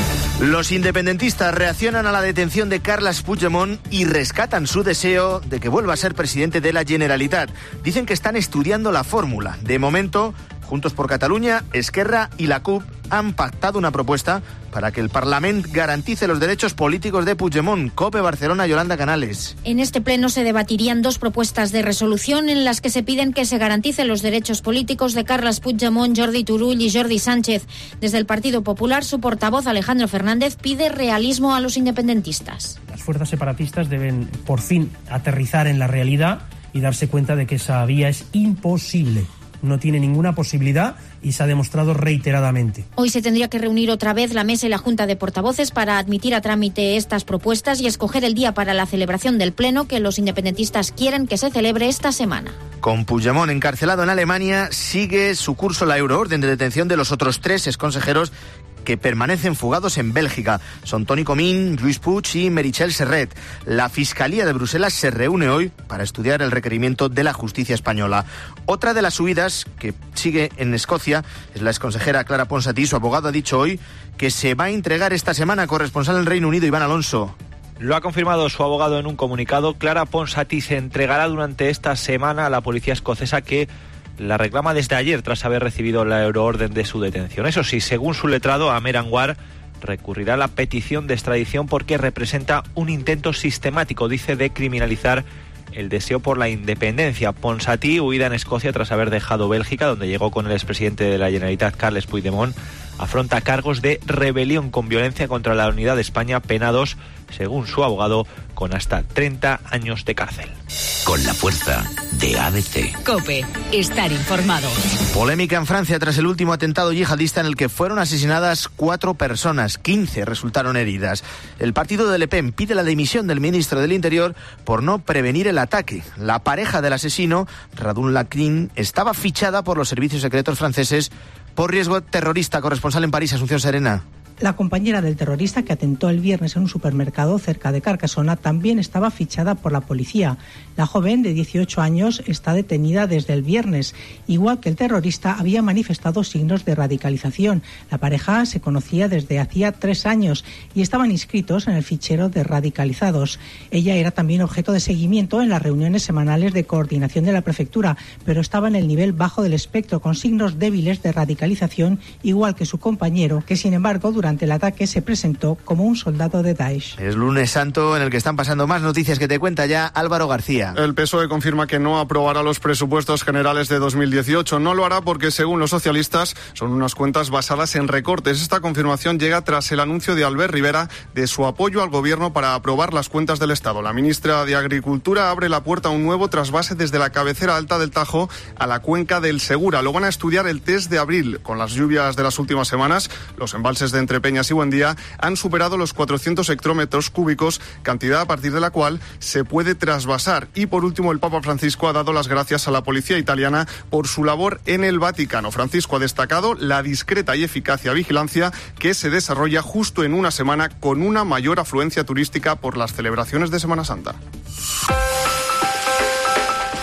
Los independentistas reaccionan a la detención de Carles Puigdemont y rescatan su deseo de que vuelva a ser presidente de la Generalitat. Dicen que están estudiando la fórmula. De momento, Juntos por Catalunya, Esquerra y la CUP han pactado una propuesta para que el Parlament garantice los derechos políticos de Puigdemont. COPE Barcelona, Yolanda Canales. En este pleno se debatirían dos propuestas de resolución en las que se piden que se garanticen los derechos políticos de Carles Puigdemont, Jordi Turull y Jordi Sánchez. Desde el Partido Popular, su portavoz Alejandro Fernández pide realismo a los independentistas. Las fuerzas separatistas deben por fin aterrizar en la realidad y darse cuenta de que esa vía es imposible. No tiene ninguna posibilidad y se ha demostrado reiteradamente. Hoy se tendría que reunir otra vez la mesa y la Junta de Portavoces para admitir a trámite estas propuestas y escoger el día para la celebración del pleno que los independentistas quieren que se celebre esta semana. Con Puigdemont encarcelado en Alemania, sigue su curso la euroorden de detención de los otros 3 exconsejeros que permanecen fugados en Bélgica. Son Toni Comín, Lluís Puig y Meritxell Serret. La Fiscalía de Bruselas se reúne hoy para estudiar el requerimiento de la justicia española. Otra de las huidas que sigue en Escocia es la exconsejera Clara Ponsatí. Su abogado ha dicho hoy que se va a entregar esta semana. Corresponsal en Reino Unido, Iván Alonso. Lo ha confirmado su abogado en un comunicado. Clara Ponsatí se entregará durante esta semana a la policía escocesa, que la reclama desde ayer tras haber recibido la euroorden de su detención. Eso sí, según su letrado, Amer Anwar recurrirá a la petición de extradición porque representa un intento sistemático, dice, de criminalizar el deseo por la independencia. Ponsatí, huida en Escocia tras haber dejado Bélgica, donde llegó con el expresidente de la Generalitat, Carles Puigdemont, afronta cargos de rebelión con violencia contra la unidad de España, penados, según su abogado, con hasta 30 años de cárcel. Con la fuerza de ABC. COPE, estar informado. Polémica en Francia tras el último atentado yihadista en el que fueron asesinadas 4 personas, 15 resultaron heridas. El partido de Le Pen pide la dimisión del ministro del Interior por no prevenir el ataque. La pareja del asesino, Radun Lacrin, estaba fichada por los servicios secretos franceses por riesgo terrorista. Corresponsal en París, Asunción Serena. La compañera del terrorista que atentó el viernes en un supermercado cerca de Carcassona también estaba fichada por la policía. La joven, de 18 años, está detenida desde el viernes. Igual que el terrorista, había manifestado signos de radicalización. La pareja se conocía desde hacía 3 años y estaban inscritos en el fichero de radicalizados. Ella era también objeto de seguimiento en las reuniones semanales de coordinación de la prefectura, pero estaba en el nivel bajo del espectro, con signos débiles de radicalización, igual que su compañero, que sin embargo durante el ataque se presentó como un soldado de Daesh. Es lunes santo en el que están pasando más noticias que te cuenta ya Álvaro García. El PSOE confirma que no aprobará los presupuestos generales de 2018. No lo hará porque, según los socialistas, son unas cuentas basadas en recortes. Esta confirmación llega tras el anuncio de Albert Rivera de su apoyo al gobierno para aprobar las cuentas del Estado. La ministra de Agricultura abre la puerta a un nuevo trasvase desde la cabecera alta del Tajo a la cuenca del Segura. Lo van a estudiar el test de abril. Con las lluvias de las últimas semanas, los embalses de Entrepeñas y Buendía han superado los 400 hectómetros cúbicos, cantidad a partir de la cual se puede trasvasar. Y por último, el Papa Francisco ha dado las gracias a la policía italiana por su labor en el Vaticano. Francisco ha destacado la discreta y eficacia vigilancia que se desarrolla justo en una semana con una mayor afluencia turística por las celebraciones de Semana Santa.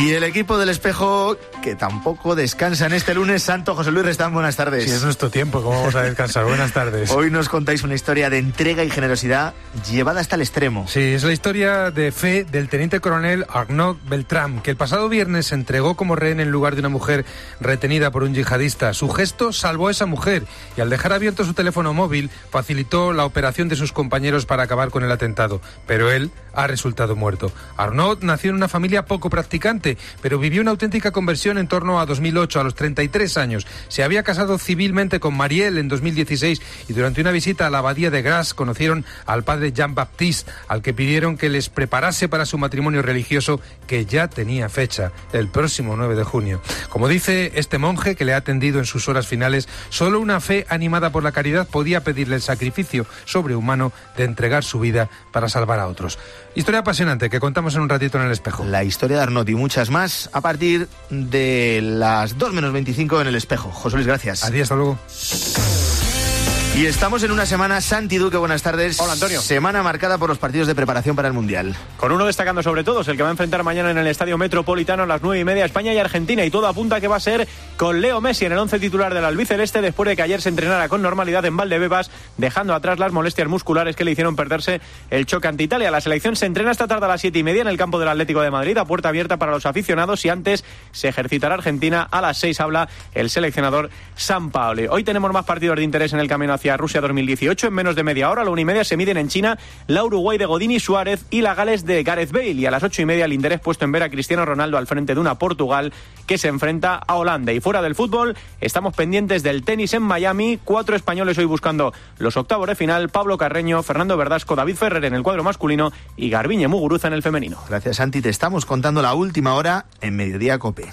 Y el equipo del Espejo, que tampoco descansa en este lunes santo. José Luis Restán, buenas tardes. Sí, es nuestro tiempo, ¿cómo vamos a descansar? Buenas tardes. Hoy nos contáis una historia de entrega y generosidad llevada hasta el extremo. Sí, es la historia de fe del teniente coronel Arnaud Beltrame, que el pasado viernes se entregó como rehén en lugar de una mujer retenida por un yihadista. Su gesto salvó a esa mujer y al dejar abierto su teléfono móvil facilitó la operación de sus compañeros para acabar con el atentado. Pero él ha resultado muerto. Arnaud nació en una familia poco practicante, pero vivió una auténtica conversión en torno a 2008, a los 33 años. Se había casado civilmente con Marielle en 2016 y durante una visita a la abadía de Grasse conocieron al padre Jean-Baptiste, al que pidieron que les preparase para su matrimonio religioso, que ya tenía fecha, el próximo 9 de junio. Como dice este monje que le ha atendido en sus horas finales, solo una fe animada por la caridad podía pedirle el sacrificio sobrehumano de entregar su vida para salvar a otros. Historia apasionante que contamos en un ratito en El Espejo. La historia de Arnaud y muchas más a partir de las 2:25 en El Espejo. José Luis, gracias. Adiós, hasta luego. Y estamos en una semana, Santi Duque, buenas tardes. Hola, Antonio. Semana marcada por los partidos de preparación para el Mundial. Con uno destacando sobre todos, el que va a enfrentar mañana en el Estadio Metropolitano a las 9:30 España y Argentina. Y todo apunta a que va a ser con Leo Messi en el 11 titular del albiceleste, después de que ayer se entrenara con normalidad en Valdebebas, dejando atrás las molestias musculares que le hicieron perderse el choque ante Italia. La selección se entrena esta tarde a las 7:30 en el campo del Atlético de Madrid, a puerta abierta para los aficionados, y antes se ejercitará Argentina. A las 6 habla el seleccionador Sampaoli. Hoy tenemos más partidos de interés en el camino hacia Rusia 2018. En menos de media hora, a la 1:30 se miden en China la Uruguay de Godín y Suárez y la Gales de Gareth Bale. Y a las 8:30 el interés puesto en ver a Cristiano Ronaldo al frente de una Portugal que se enfrenta a Holanda. Y fuera del fútbol, estamos pendientes del tenis en Miami. 4 españoles hoy buscando los octavos de final: Pablo Carreño, Fernando Verdasco, David Ferrer en el cuadro masculino y Garbiñe Muguruza en el femenino. Gracias, Santi. Te estamos contando la última hora en Mediodía Cope.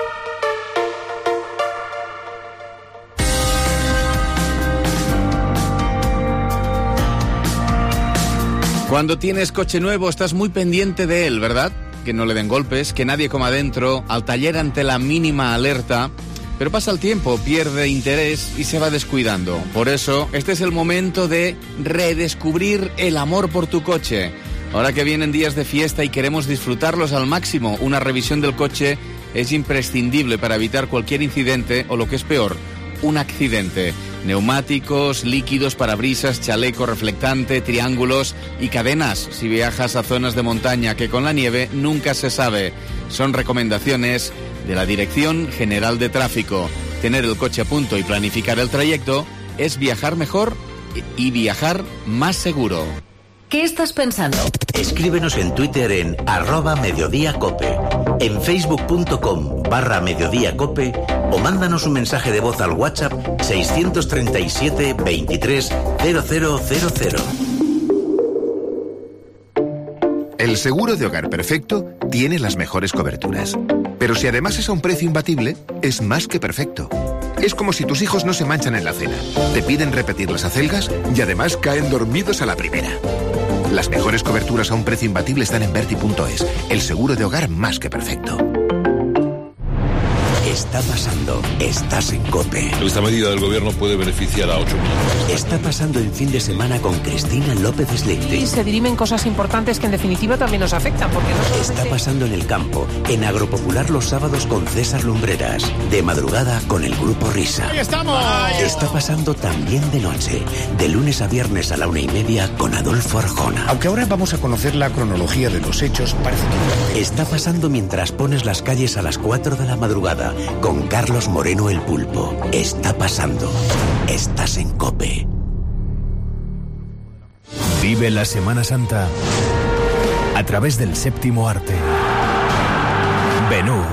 Cuando tienes coche nuevo estás muy pendiente de él, ¿verdad? Que no le den golpes, que nadie coma dentro, al taller ante la mínima alerta. Pero pasa el tiempo, pierde interés y se va descuidando. Por eso, este es el momento de redescubrir el amor por tu coche. Ahora que vienen días de fiesta y queremos disfrutarlos al máximo, una revisión del coche es imprescindible para evitar cualquier incidente o, lo que es peor, un accidente. Neumáticos, líquidos, parabrisas, chaleco reflectante, triángulos y cadenas si viajas a zonas de montaña, que con la nieve nunca se sabe. Son recomendaciones de la Dirección General de Tráfico. Tener el coche a punto y planificar el trayecto es viajar mejor y viajar más seguro. ¿Qué estás pensando? Escríbenos en Twitter en @mediodíacope, en facebook.com/mediodíacope o mándanos un mensaje de voz al WhatsApp 637 23 0000. El seguro de hogar perfecto tiene las mejores coberturas. Pero si además es a un precio imbatible, es más que perfecto. Es como si tus hijos no se manchan en la cena, te piden repetir las acelgas y además caen dormidos a la primera. Las mejores coberturas a un precio imbatible están en Verti.es, el seguro de hogar más que perfecto. Está pasando, estás en COPE. Esta medida del gobierno puede beneficiar a 8 millones. Está pasando el fin de semana con Cristina López Slichting. Y se dirimen cosas importantes que en definitiva también nos afectan, porque no solamente... Está pasando en el campo, en Agropopular los sábados con César Lumbreras, de madrugada con el Grupo Risa. ¡Ahí estamos! Está pasando también de noche, de lunes a viernes a la 1:30 con Adolfo Arjona. Aunque ahora vamos a conocer la cronología de los hechos, parece que... Está pasando mientras pones las calles a las 4 de la madrugada con Carlos Moreno el Pulpo. Está pasando. Estás en COPE. Vive la Semana Santa a través del séptimo arte. Ben-Hur,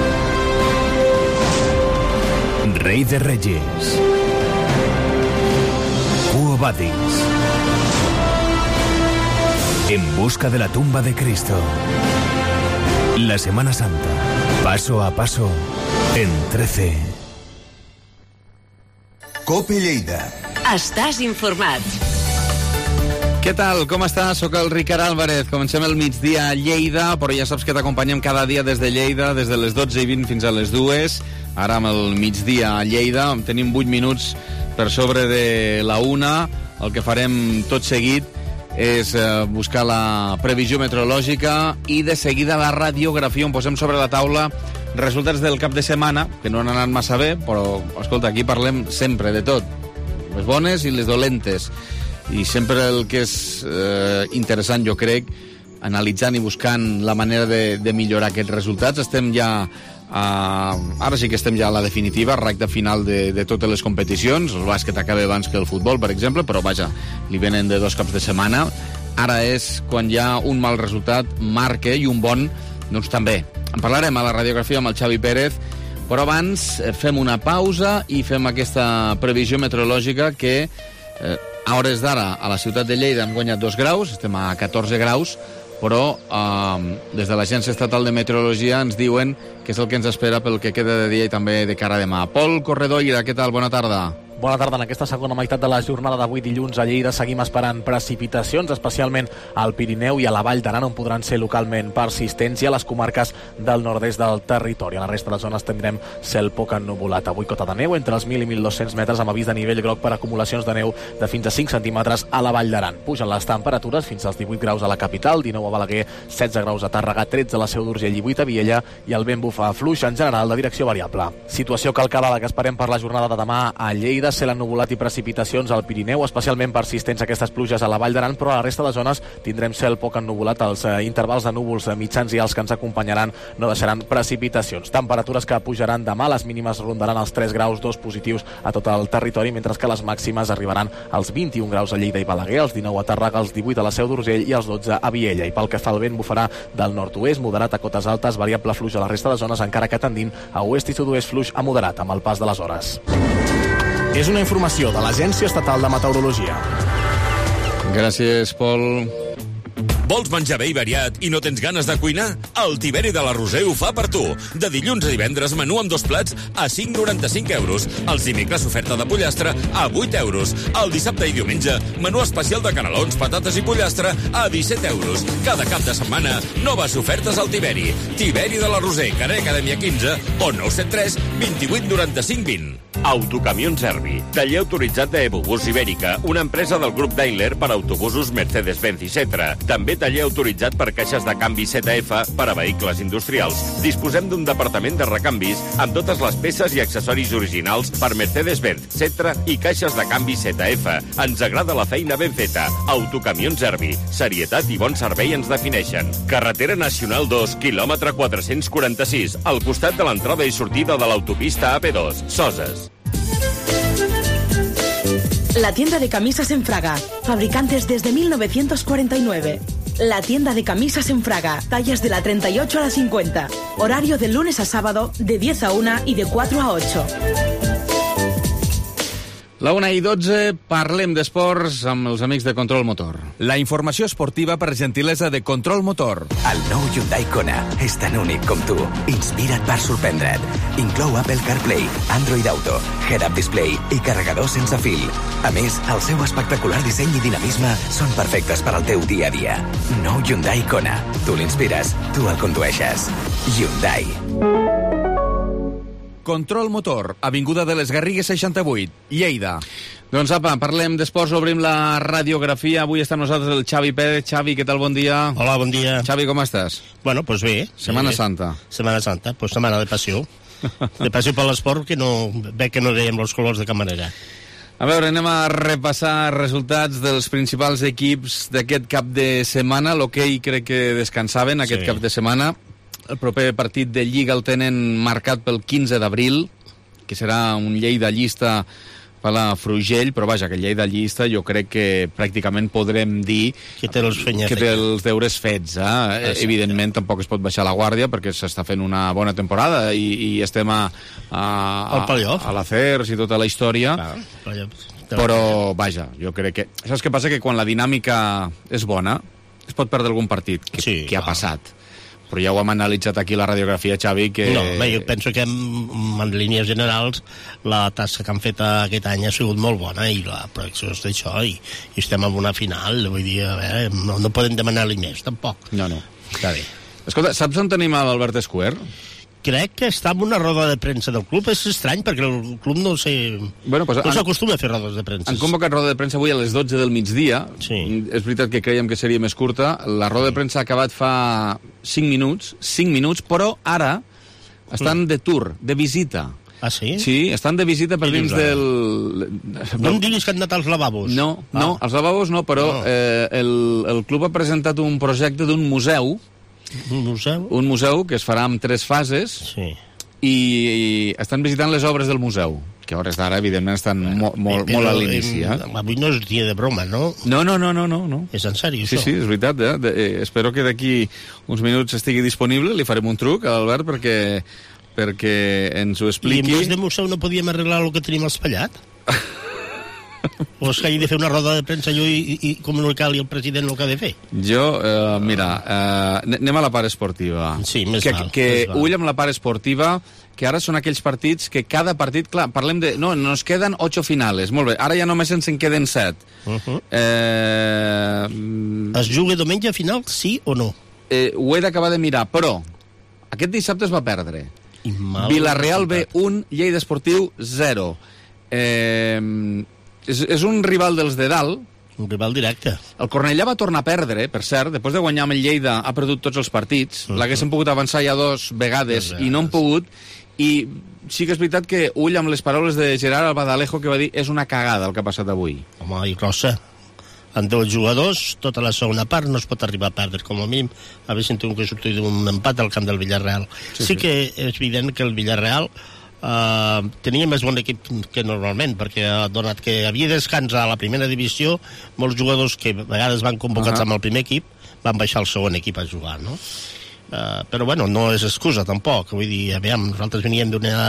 Rey de Reyes, Quo Vadis, En busca de la tumba de Cristo. La Semana Santa, paso a paso, en 13. COPE Lleida. Estàs informat. Què tal? Com estàs? Soc el Ricard Álvarez. Comencem el migdia a Lleida, però ja saps que t'acompanyem cada dia des de Lleida, des de les 12:20 fins a les 2. Ara amb el migdia a Lleida tenim 8 minuts per sobre de la 1. El que farem tot seguit és buscar la previsió meteorològica i de seguida la radiografia, on posem sobre la taula resultats del cap de setmana, que no han anat massa bé, però, escolta, aquí parlem sempre de tot, les bones i les dolentes, i sempre el que és interessant, jo crec, analitzant i buscant la manera de millorar aquests resultats. Estem ja ara sí que estem ja a la definitiva, recta final de totes les competicions. El bàsquet acaba abans que el futbol, per exemple, però vaja, li venen de 2 caps de setmana. Ara és quan hi ha un mal resultat marca i un bon, doncs també. En parlarem a la radiografia amb el Xavi Pérez, però abans fem una pausa i fem aquesta previsió meteorològica que a hores d'ara a la ciutat de Lleida hem guanyat 2 graus, estem a 14 graus, però des de l'Agència Estatal de Meteorologia ens diuen que és el que ens espera pel que queda de dia i també de cara a demà. Pol Corredoira, què tal? Bona tarda. Bona tarda. En aquesta segona meitat de la jornada d'avui dilluns a Lleida seguim esperant precipitacions, especialment al Pirineu i a la Vall d'Aran, on podran ser localment persistents, i a les comarques del nord-est del territori. A la resta de zones tindrem cel poc ennuvolat. Avui cota de neu entre els 1.000 i 1.200 metres, amb avís de nivell groc per acumulacions de neu de fins a 5 centímetres a la Vall d'Aran. Pugen les temperatures fins als 18 graus a la capital, 19 a Balaguer, 16 graus a Tàrrega, 13 a la Seu d'Urgell i 8 a Viella, i el vent bufa fluix en general de direcció variable. Situació calcada la que esperem per la jornada de demà a Lleida, cel ennuvolat i precipitacions al Pirineu, especialment persistents aquestes pluges a la Vall d'Aran, però a la resta de zones tindrem cel poc ennuvolat. Els intervals de núvols mitjans i els que ens acompanyaran no deixaran precipitacions. Temperatures que pujaran demà, les mínimes rondaran els 3 graus, 2 positius a tot el territori, mentre que les màximes arribaran als 21 graus a Lleida i Balaguer, als 19 a Tàrrega, als 18 a la Seu d'Urgell i als 12 a Viella. I pel que fa al vent, bufarà del nord-oest, moderat a cotes altes, variable fluix a la resta de zones, encara que tendint a oest i sud-oest fluix a moderat amb el pas de les hores. És una informació de l'Agència Estatal de Meteorologia. Gràcies, Pol. Vols menjar bé i variat i no tens ganes de cuinar? El Tiberi de la Roser ho fa per tu. De dilluns a divendres, menú amb 2 plats a 5,95 euros. Els dimecres, oferta de pollastre a 8 euros. El dissabte i diumenge, menú especial de canelons, patates i pollastre a 17 euros. Cada cap de setmana, noves ofertes al Tiberi. Tiberi de la Roser, carrer Acadèmia 15 o 973 28 95 20. Autocamions Servi, taller autoritzat de Ebobús Ibèrica, una empresa del grup Daimler per autobusos Mercedes-Benz i Setra. També taller autoritzat per caixes de canvi ZF per a vehicles industrials. Disposem d'un departament de recanvis amb totes les peces i accessoris originals per Mercedes-Benz, Setra i caixes de canvi ZF. Ens agrada la feina ben feta. Autocamions Servi, serietat i bon servei ens defineixen. Carretera Nacional 2, quilòmetre 446, al costat de l'entrada i sortida de l'autopista AP2, Soses. La tienda de camisas en Fraga, fabricantes desde 1949. La tienda de camisas en Fraga, tallas de la 38 a la 50. Horario de lunes a sábado, de 10 a 1 y de 4 a 8. La 1:12, parlem d'esports amb els amics de Control Motor. La informació esportiva per gentilesa de Control Motor. El nou Hyundai Kona és tan únic com tu. Inspira't per sorprendre't. Inclou Apple CarPlay, Android Auto, Head-Up Display i carregador sense fil. A més, el seu espectacular disseny i dinamisme són perfectes per al teu dia a dia. Nou Hyundai Kona. Tu l'inspires, tu el condueixes. Hyundai. Control Motor, Avinguda de les Garrigues 68, Lleida. Doncs apa, parlem d'esports, obrim la radiografia. Avui està amb nosaltres el Xavi Pérez. Xavi, què tal? Bon dia. Hola, bon dia. Xavi, com estàs? Bueno, pues bé. Setmana Santa. Setmana Santa, pues setmana de passió. De passió per l'esport, que no ve que no dèiem els colors de cap manera. A veure, anem a repassar resultats dels principals equips d'aquest cap de setmana. L'hoquei crec que descansaven aquest cap de setmana. El proper partit de Lliga el tenen marcat pel 15 d'abril, que serà un Lleida-Llista per la Frugell, però vaja, que Lleida-Llista jo crec que pràcticament podrem dir que té els deures fets. Evidentment tampoc es pot baixar la guàrdia perquè s'està fent una bona temporada i estem a l'Acers i tota la història. Però vaja, jo crec que... Saps què passa? Que quan la dinàmica és bona es pot perdre algun partit que ha passat. Però ja ho hem analitzat aquí la radiografia, Xavi, que... No, jo penso que en línies generals la tasca que han fet aquest any ha sigut molt bona i la projecció és d'això i estem en una final, vull dir, no podem demanar-li més, tampoc. No. Està bé. Escolta, saps on tenim l'Albert Escuer? crec que està en una roda de premsa del club. És estrany, perquè el club no s'acostuma a fer rodes de premsa. Han convocat roda de premsa avui a les 12 del migdia. Sí. És veritat que creiem que seria més curta. La roda de premsa ha acabat fa 5 minuts, però ara estan de tour, de visita. Ah, sí? Sí, estan de visita per dins del... No em diguis que han anat als lavabos. No, als lavabos no, però el club ha presentat un projecte d'un museu. Un museu? Un museu que es farà en 3 fases. Sí. I estan visitant les obres del museu, que a hores d'ara, evidentment, estan molt a l'inici. Avui no és dia de broma, no? No. És en sèrio, això? Sí, és veritat. Espero que d'aquí uns minuts estigui disponible. Li farem un truc a l'Albert perquè ens ho expliqui. I en vez de museu no podíem arreglar el que tenim espellat? O és que he de fer una roda de premsa jo i comunicar el president el que ha de fer? Jo, mira, anem a la part esportiva. Sí, més val. Ull amb la part esportiva, que ara són aquells partits que cada partit... Clar, parlem de... No, nos queden 8 finales. Molt bé, ara ja només ens en queden 7. Es juga diumenge final, sí o no? Ho he d'acabar de mirar, però aquest dissabte es va perdre. Villarreal B 1, Lleida Esportiu 0. És un rival dels de dalt. Un rival directe. El Cornellà va tornar a perdre, per cert, després de guanyar amb el Lleida ha perdut tots els partits. L'haguessin pogut avançar ja 2 vegades i no han pogut. I sí que és veritat que ull amb les paraules de Gerard Albadalejo, que va dir és una cagada el que ha passat avui. Home, i grossa. Amb 10 jugadors, tota la segona part no es pot arribar a perdre, com a mínim haguessin tingut que sortir d'un empat al camp del Villarreal. Sí que és evident que el Villarreal tenia més bon equip que normalment, perquè donat que havia descans a la primera divisió, molts jugadors que a vegades van convocats amb el primer equip van baixar al segon equip a jugar, no? Però bueno, no és excusa tampoc, vull dir, aviam, nosaltres veníem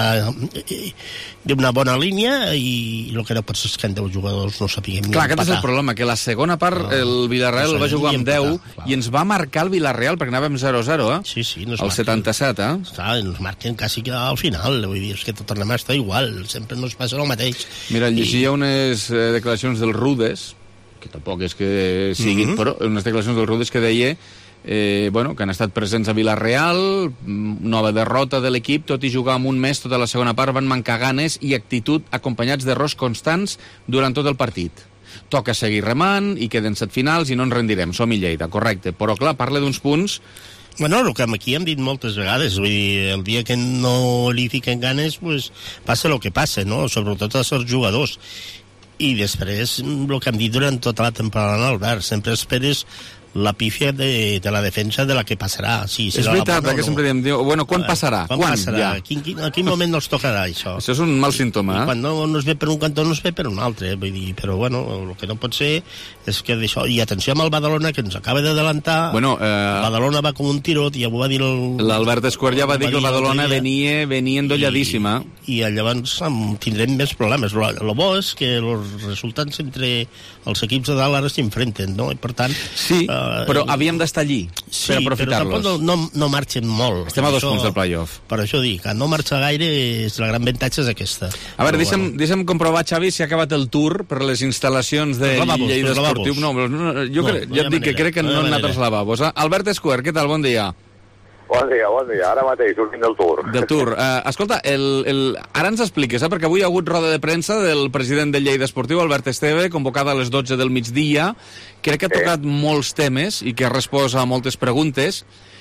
d'una bona línia i el que no pot ser és que en 10 jugadors no sapiguem ni empatar. Clar, aquest és el problema, que la segona part el Villarreal va jugar amb 10 i ens va marcar el Villarreal perquè anàvem 0-0, Sí, al 77, Clar, ens marquen quasi al final, vull dir, és que tot tornem a estar igual, sempre no es passa el mateix. Mira, llegia unes declaracions del Rudes, que tampoc és que siguin, però unes declaracions del Rudes que deia que han estat presents a Villarreal, nova derrota de l'equip, tot i jugar amb un mes tota la segona part, van mancar ganes i actitud acompanyats d'errors constants durant tot el partit. Toca seguir remant i queden 7 finals i no ens rendirem, som i Lleida, correcte, però clar, parla d'uns punts... Bueno, el que aquí hem dit moltes vegades, vull dir, el dia que no li fiquen ganes, pues, passa el que passa, no? Sobretot als jugadors. I després, el que hem dit durant tota la temporada, Albert, sempre esperes la pífia de la defensa de la que passarà. Sí, és veritat, que sempre diem, quan passarà? Quan passarà? A quin moment no es tocarà això? Això és un mal símptoma, I quan no es ve per un cantó, no es ve per un altre, vull dir, però bueno, el que no pot ser és que d'això... I atenció amb el Badalona, que ens acaba d'adelantar. Badalona va com un tirot, ja ho va dir l'Albert Esquer ja va dir que el Badalona venia endolladíssima. I llavors tindrem més problemes. El bo és que els resultats entre els equips de dalt ara s'enfrenten, no? I per tant... Sí, però havíem d'estar allí per aprofitar-los. Però tampoc no marxen molt. Estem a 2 punts del playoff. Per això dic, que no marxa gaire, la gran avantatge és aquesta. A veure, deixa'm comprovar, Xavi, si ha acabat el tour per les instal·lacions de Lleida Esportiu. Jo et dic que crec que no han anat als lavabos. Albert Esquer, què tal? Bon dia. Bon dia, ara mateix, sortint del tour. Del tour. Escolta, ara ens expliques, perquè avui hi ha hagut roda de premsa del president del Lleida Esportiu, Albert Esteve, convocada a les 12 del migdia. Crec que ha tocat molts temes i que ha respost a moltes preguntes.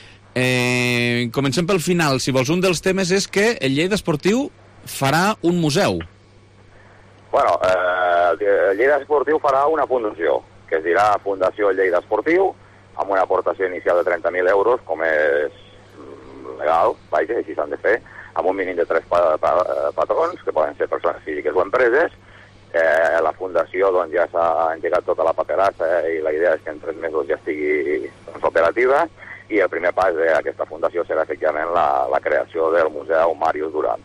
Comencem pel final, si vols. Un dels temes és que el Lleida Esportiu farà un museu. Bueno, el Lleida Esportiu farà una fundació, que es dirà Fundació Lleida Esportiu, amb una aportació inicial de 30.000 euros, com és legal, vaja, així s'han de fer, amb un mínim de 3 patrons, que poden ser persones físiques o empreses. La fundació doncs, ja s'ha engegat tota la paperassa i la idea és que en 3 mesos ja estigui operativa, i el primer pas d'aquesta fundació serà efectivament la creació del Museu Màrius Duran.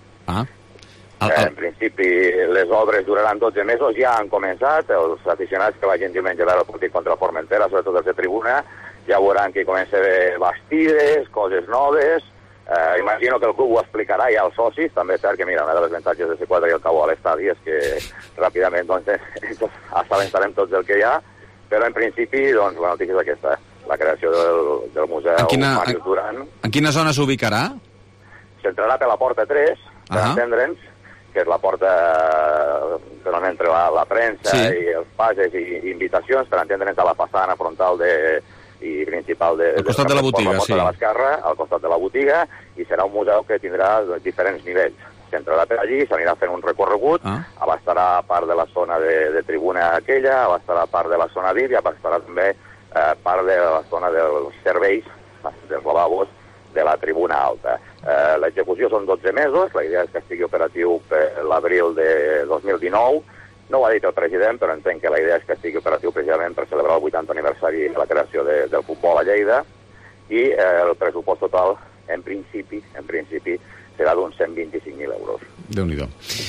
En principi, les obres duraran 12 mesos, ja han començat. Els aficionats que vagin diumenge a veure el partit contra Formentera, sobretot els de tribuna, ja veuran que comença a haver bastides, coses noves. Imagino que el club ho explicarà ja als socis. També és cert que, mira, una de les avantatges de ser 4 i el cabo a l'estadi és que ràpidament assabentarem tots el que hi ha, però en principi doncs, la notícia és aquesta, la creació del Museu Màrius Duran. En quina zona s'ubicarà? s'entrarà per la porta 3, per entendre'ns, que és la porta per on entra la premsa i els passes i invitacions, per entendre'ns, a la façana frontal i principal al costat de la botiga, la porta de l'esquerra, al costat de la botiga, i serà un museu que tindrà diferents nivells. S'entrarà per allí, s'anirà fent un recorregut, abastarà part de la zona de tribuna aquella, abastarà part de la zona VIP i abastarà també part de la zona dels serveis, dels lavabos, de la tribuna alta. L'execució són 12 mesos, la idea és que estigui operatiu per l'abril de 2019. No ho ha dit el president, però entenc que la idea és que estigui operatiu precisament per celebrar el 80 aniversari de la creació del futbol a Lleida, i el pressupost total, en principi, serà d'uns 125.000 euros. Déu-n'hi-do.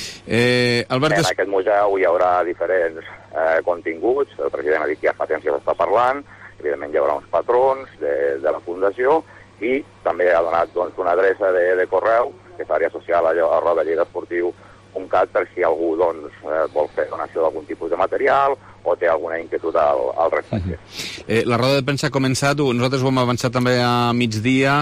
En aquest museu hi haurà diferents continguts. El president ha dit que ja fa temps que s'està parlant. Evidentment hi haurà uns patrons de la Fundació i també ha donat una adreça de correu que estaria associada a Lleida Esportiu .cat per si algú vol fer donació d'algun tipus de material o té alguna inquietud al respecte. La roda de premsa ha començat, nosaltres ho hem avançat també a migdia,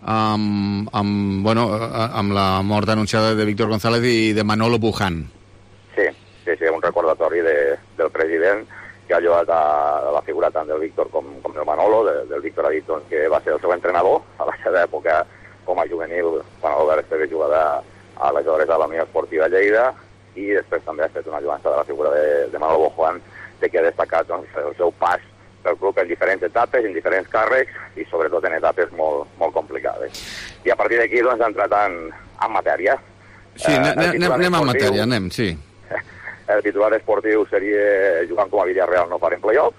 amb la mort anunciada de Víctor González i de Manolo Buján. Sí, un recordatori del president que ha lloat a la figura tant del Víctor com del Manolo. Del Víctor ha dit que va ser el seu entrenador a la seva època com a juvenil, quan Albert Esteve jugava aleshores a la Unió Esportiva Lleida, i després també ha fet una lloança de la figura de Manolo Buján, que ha destacat el seu pas pel club en diferents etapes, en diferents càrrecs i sobretot en etapes molt complicades. I a partir d'aquí ha entrat en matèria. Sí, anem a matèria, sí. El titular esportiu seria jugant com a Villarreal no farem play-off.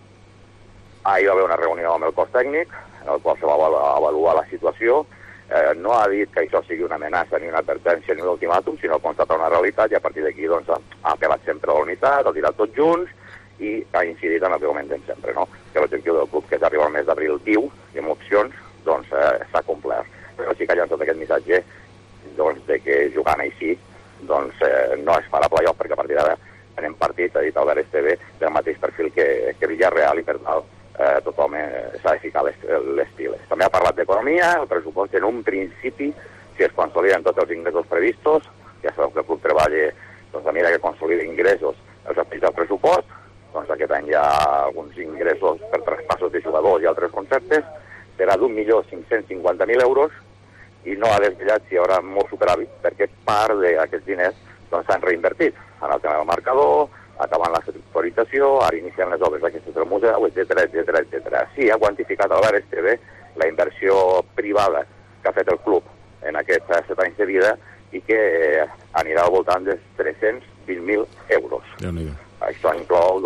Ahir va haver una reunió amb el cos tècnic, en el qual se va avaluar la situació. No ha dit que això sigui una amenaça, ni una advertència, ni un ultimàtum, sinó constatar una realitat, i a partir d'aquí ha apel·lat sempre a la unitat, ha tirat tots junts, i ha incidit en el que comentem sempre, que l'objectiu del club, que és arribar al mes d'abril viu i amb opcions, s'ha complert. Però sí que ha llançat aquest missatge de que jugant així no es farà play-off, perquè a partir d'ara anem partit, ha dit Albert Esteve, del mateix perfil que Villarreal, i per tal tothom s'ha de ficar les piles. També ha parlat d'economia, el pressupost en un principi, si es consoliden tots els ingressos previstos, ja sabeu que el club treballa a mesura que consolida ingressos els afegits al pressupost, aquest any hi ha alguns ingressos per traspassos de jugadors i altres conceptes, serà d'1.550.000 euros, i no ha desvetllat si hi haurà molt superàvit, perquè part d'aquests diners s'han reinvertit en el tema del marcador, acabant la sectorització, ara iniciem les obres d'aquest del museu, etc. Sí, ha quantificat Albert Esteve la inversió privada que ha fet el club en aquests 7 anys de vida i que anirà al voltant dels 320.000 euros. Això inclou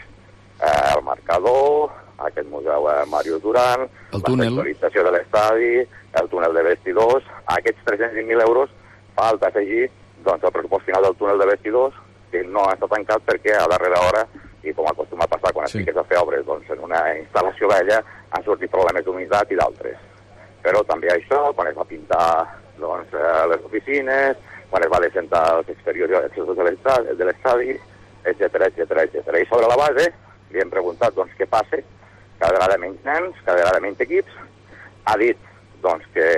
el marcador, aquest museu Màrius Duran, la sectorització de l'estadi, el túnel de vestidors. Aquests 320.000 euros falta afegir el pressupost final del túnel de vestidors, que no està tancat perquè a darrera hora, i com acostuma a passar quan es fiques a fer obres en una instal·lació vella, han sortit problemes d'humitat i d'altres. Però també això, quan es va pintar les oficines, quan es va descentar els exteriors de l'estadi, etc. I sobre la base li hem preguntat què passa, cada vegada menys nens, cada vegada menys equips. Ha dit que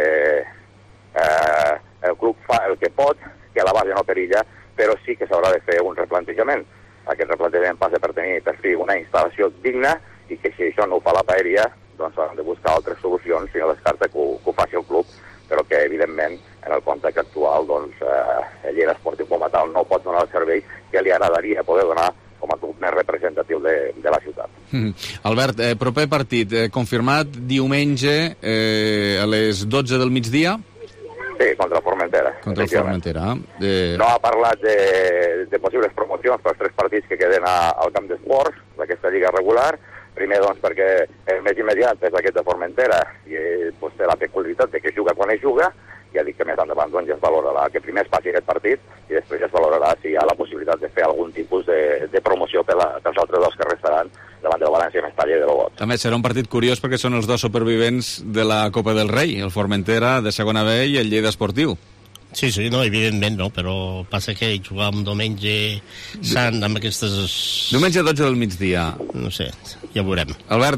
el club fa el que pot, que a la base no perilla, però sí que s'haurà de fer un replantejament. Aquest replantejament passa per tenir per fi una instal·lació digna, i que si això no ho fa la paeria, han de buscar altres solucions, si no descarta que ho faci el club, però que evidentment en el context actual el Lleida Esportiu com a tal no pot donar el servei que li agradaria poder donar com a club més representatiu de la ciutat. Albert, proper partit confirmat diumenge a les 12 del migdia? Sí, contra el Formentera. Contra el Formentera. No ha parlat de possibles promocions pels 3 partits que queden al camp d'esports d'aquesta lliga regular. Primer, perquè el més immediat és aquest de Formentera i té la peculiaritat de que juga quan es juga. Ja dic que més endavant ja es valorarà que primer es passi aquest partit i després ja es valorarà si hi ha la possibilitat de fer algun tipus de promoció pels altres dos que restaran davant del València, Mestalla i de l'Olot. A més, serà un partit curiós perquè són els dos supervivents de la Copa del Rei, el Formentera de segona B i el Lleida Esportiu. Sí, no, evidentment no, però passa que jugar un diumenge sant amb aquestes... Diumenge 12 del migdia. No sé, ja veurem. Albert,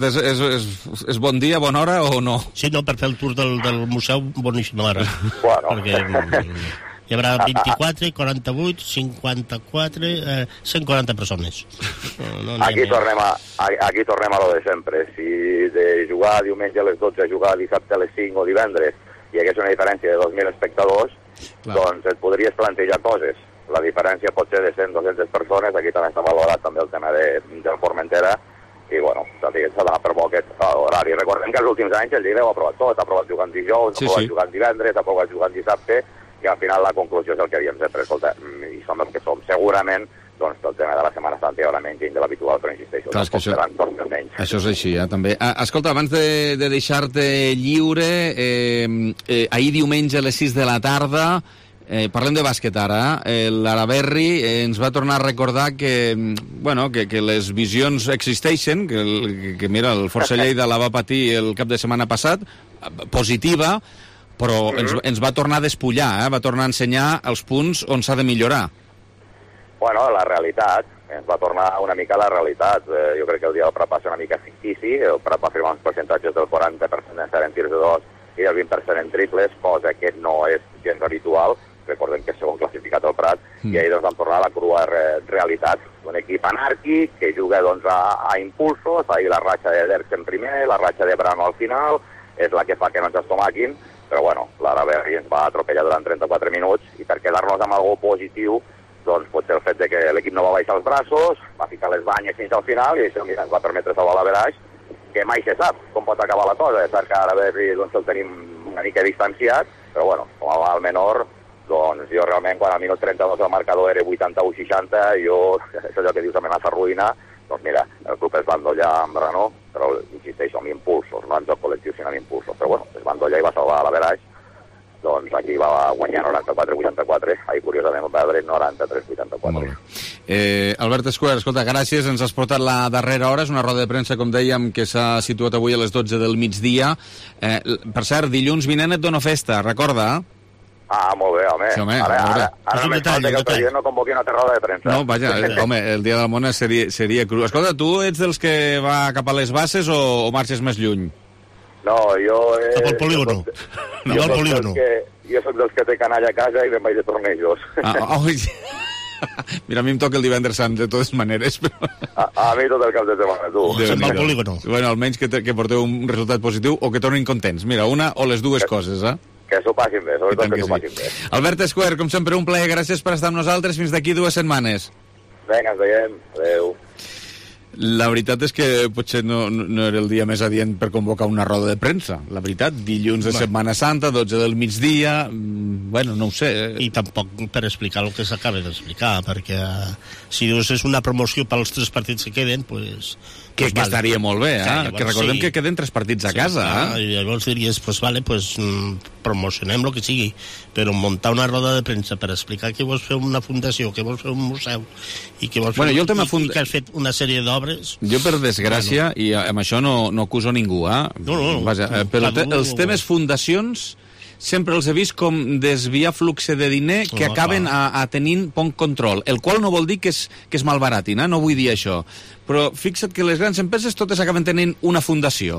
és bon dia, bona hora o no? Sí, no, per fer el tour del museu, boníssima hora. Bueno. Perquè hi haurà 24, 48, 54, 140 persones. Aquí tornem a lo de sempre. Si de jugar diumenge a les 12 a jugar dissabte a les 5 o divendres hi hagués una diferència de 2.000 espectadors, doncs et podries plantejar coses. La diferència pot ser de 100-200 persones, aquí també està valorat també el tema del Formentera, i bueno, s'ha d'anar per bo aquest horari. Recordem que els últims anys el Lleida ho ha provat tot, ha provat jugant dijous, ha provat jugant divendres, ha provat jugant dissabte, i al final la conclusió és el que havíem sempre, escolta, i som el que som. Segurament, doncs, el tema de la Setmana Santa hi haurà menys gent de l'habitual, però insisteixo, això és així, també. Escolta, abans de deixar-te lliure, ahir diumenge a les 6 de la tarda, parlem de bàsquet ara, l'Araberri ens va tornar a recordar que les visions existeixen, que mira, el Força Lleida la va patir el cap de setmana passat, positiva, però ens va tornar a despullar, va tornar a ensenyar els punts on s'ha de millorar. Bueno, la realitat, ens va tornar una mica a la realitat. Jo crec que el dia del Prat va ser una mica fictici, el Prat va firmar uns percentatges del 40% en tirs de 2 i del 20% en triples, cosa que no és gens habitual. Recordem que és segon classificat el Prat, i ahir doncs, vam tornar a la crua realitat. Un equip anàrquic que juga doncs, a impulsos, ahir la ratxa de Derks en primer, la ratxa de Brano al final, és la que fa que no ens estomaquin, però bueno, l'Araberri ens va atropellar durant 34 minuts, i per quedar-nos amb algo positiu, doncs pot ser el fet de que l'equip no va baixar els braços, va ficar les banyes fins al final, i això ens va permetre salvar l'averaix, que mai se sap com pot acabar la cosa. És cert que ara doncs, el tenim una mica distanciat, però bueno, com a mal menor, doncs jo realment quan al minut 32 el marcador era 81-60, això és el que dius amenaça ruïna, doncs mira, el club es va endollar amb Renault, però insisteixo, amb impulsos, no en joc col·lectiu, sinó amb impulsos, però bueno, es va endollar i va salvar l'averaix, doncs aquí va guanyar 94-84, ahir curiosament va perdre 93-84. Molt bé. Albert Escuer, escolta, gràcies, ens has portat la darrera hora, és una roda de premsa, com dèiem, que s'ha situat avui a les 12 del migdia. Per cert, dilluns vinent et dono festa, recorda? Molt bé, home. Sí, home, ara només falta que el president no convoqui una altra roda de premsa. No, vaja, home, el dia de la Mona seria cru. Escolta, tu ets dels que va cap a les bases o marxes més lluny? No, jo... Cap al polígono. Jo soc dels que té canalla a casa i me'n vaig de tornejos. Mira, a mi em toca el divendres sant, de totes maneres. Però... A mi tot el cap de setmana, tu. Se'n va al polígono. Bueno, almenys que porteu un resultat positiu o que tornin contents. Mira, una o les dues coses, Que s'ho passin bé, sobretot que s'ho passin bé. Albert Escuer, com sempre, un plaer. Gràcies per estar amb nosaltres. Fins d'aquí 2 setmanes. Vinga, ens veiem. Adéu. La veritat és que potser no era el dia més adient per convocar una roda de premsa. La veritat, dilluns de Setmana Santa, 12 del migdia, bueno, no ho sé. I tampoc per explicar el que s'acaba d'explicar, perquè si dius és una promoció pels 3 partits que queden, pues... Que estaria molt bé, que recordem que queden 3 partits a casa. I llavors diries, promocionem el que sigui, però muntar una roda de premsa per explicar que vols fer una fundació, que vols fer un museu, i que vols fer que has fet una sèrie d'obres... Jo, per desgràcia, i amb això no acuso ningú, però els temes fundacions sempre els he vist com desviar flux de diner que acaben tenint poc control, el qual no vol dir que es malbaratin, no vull dir això, però fixa't que les grans empreses totes acaben tenint una fundació.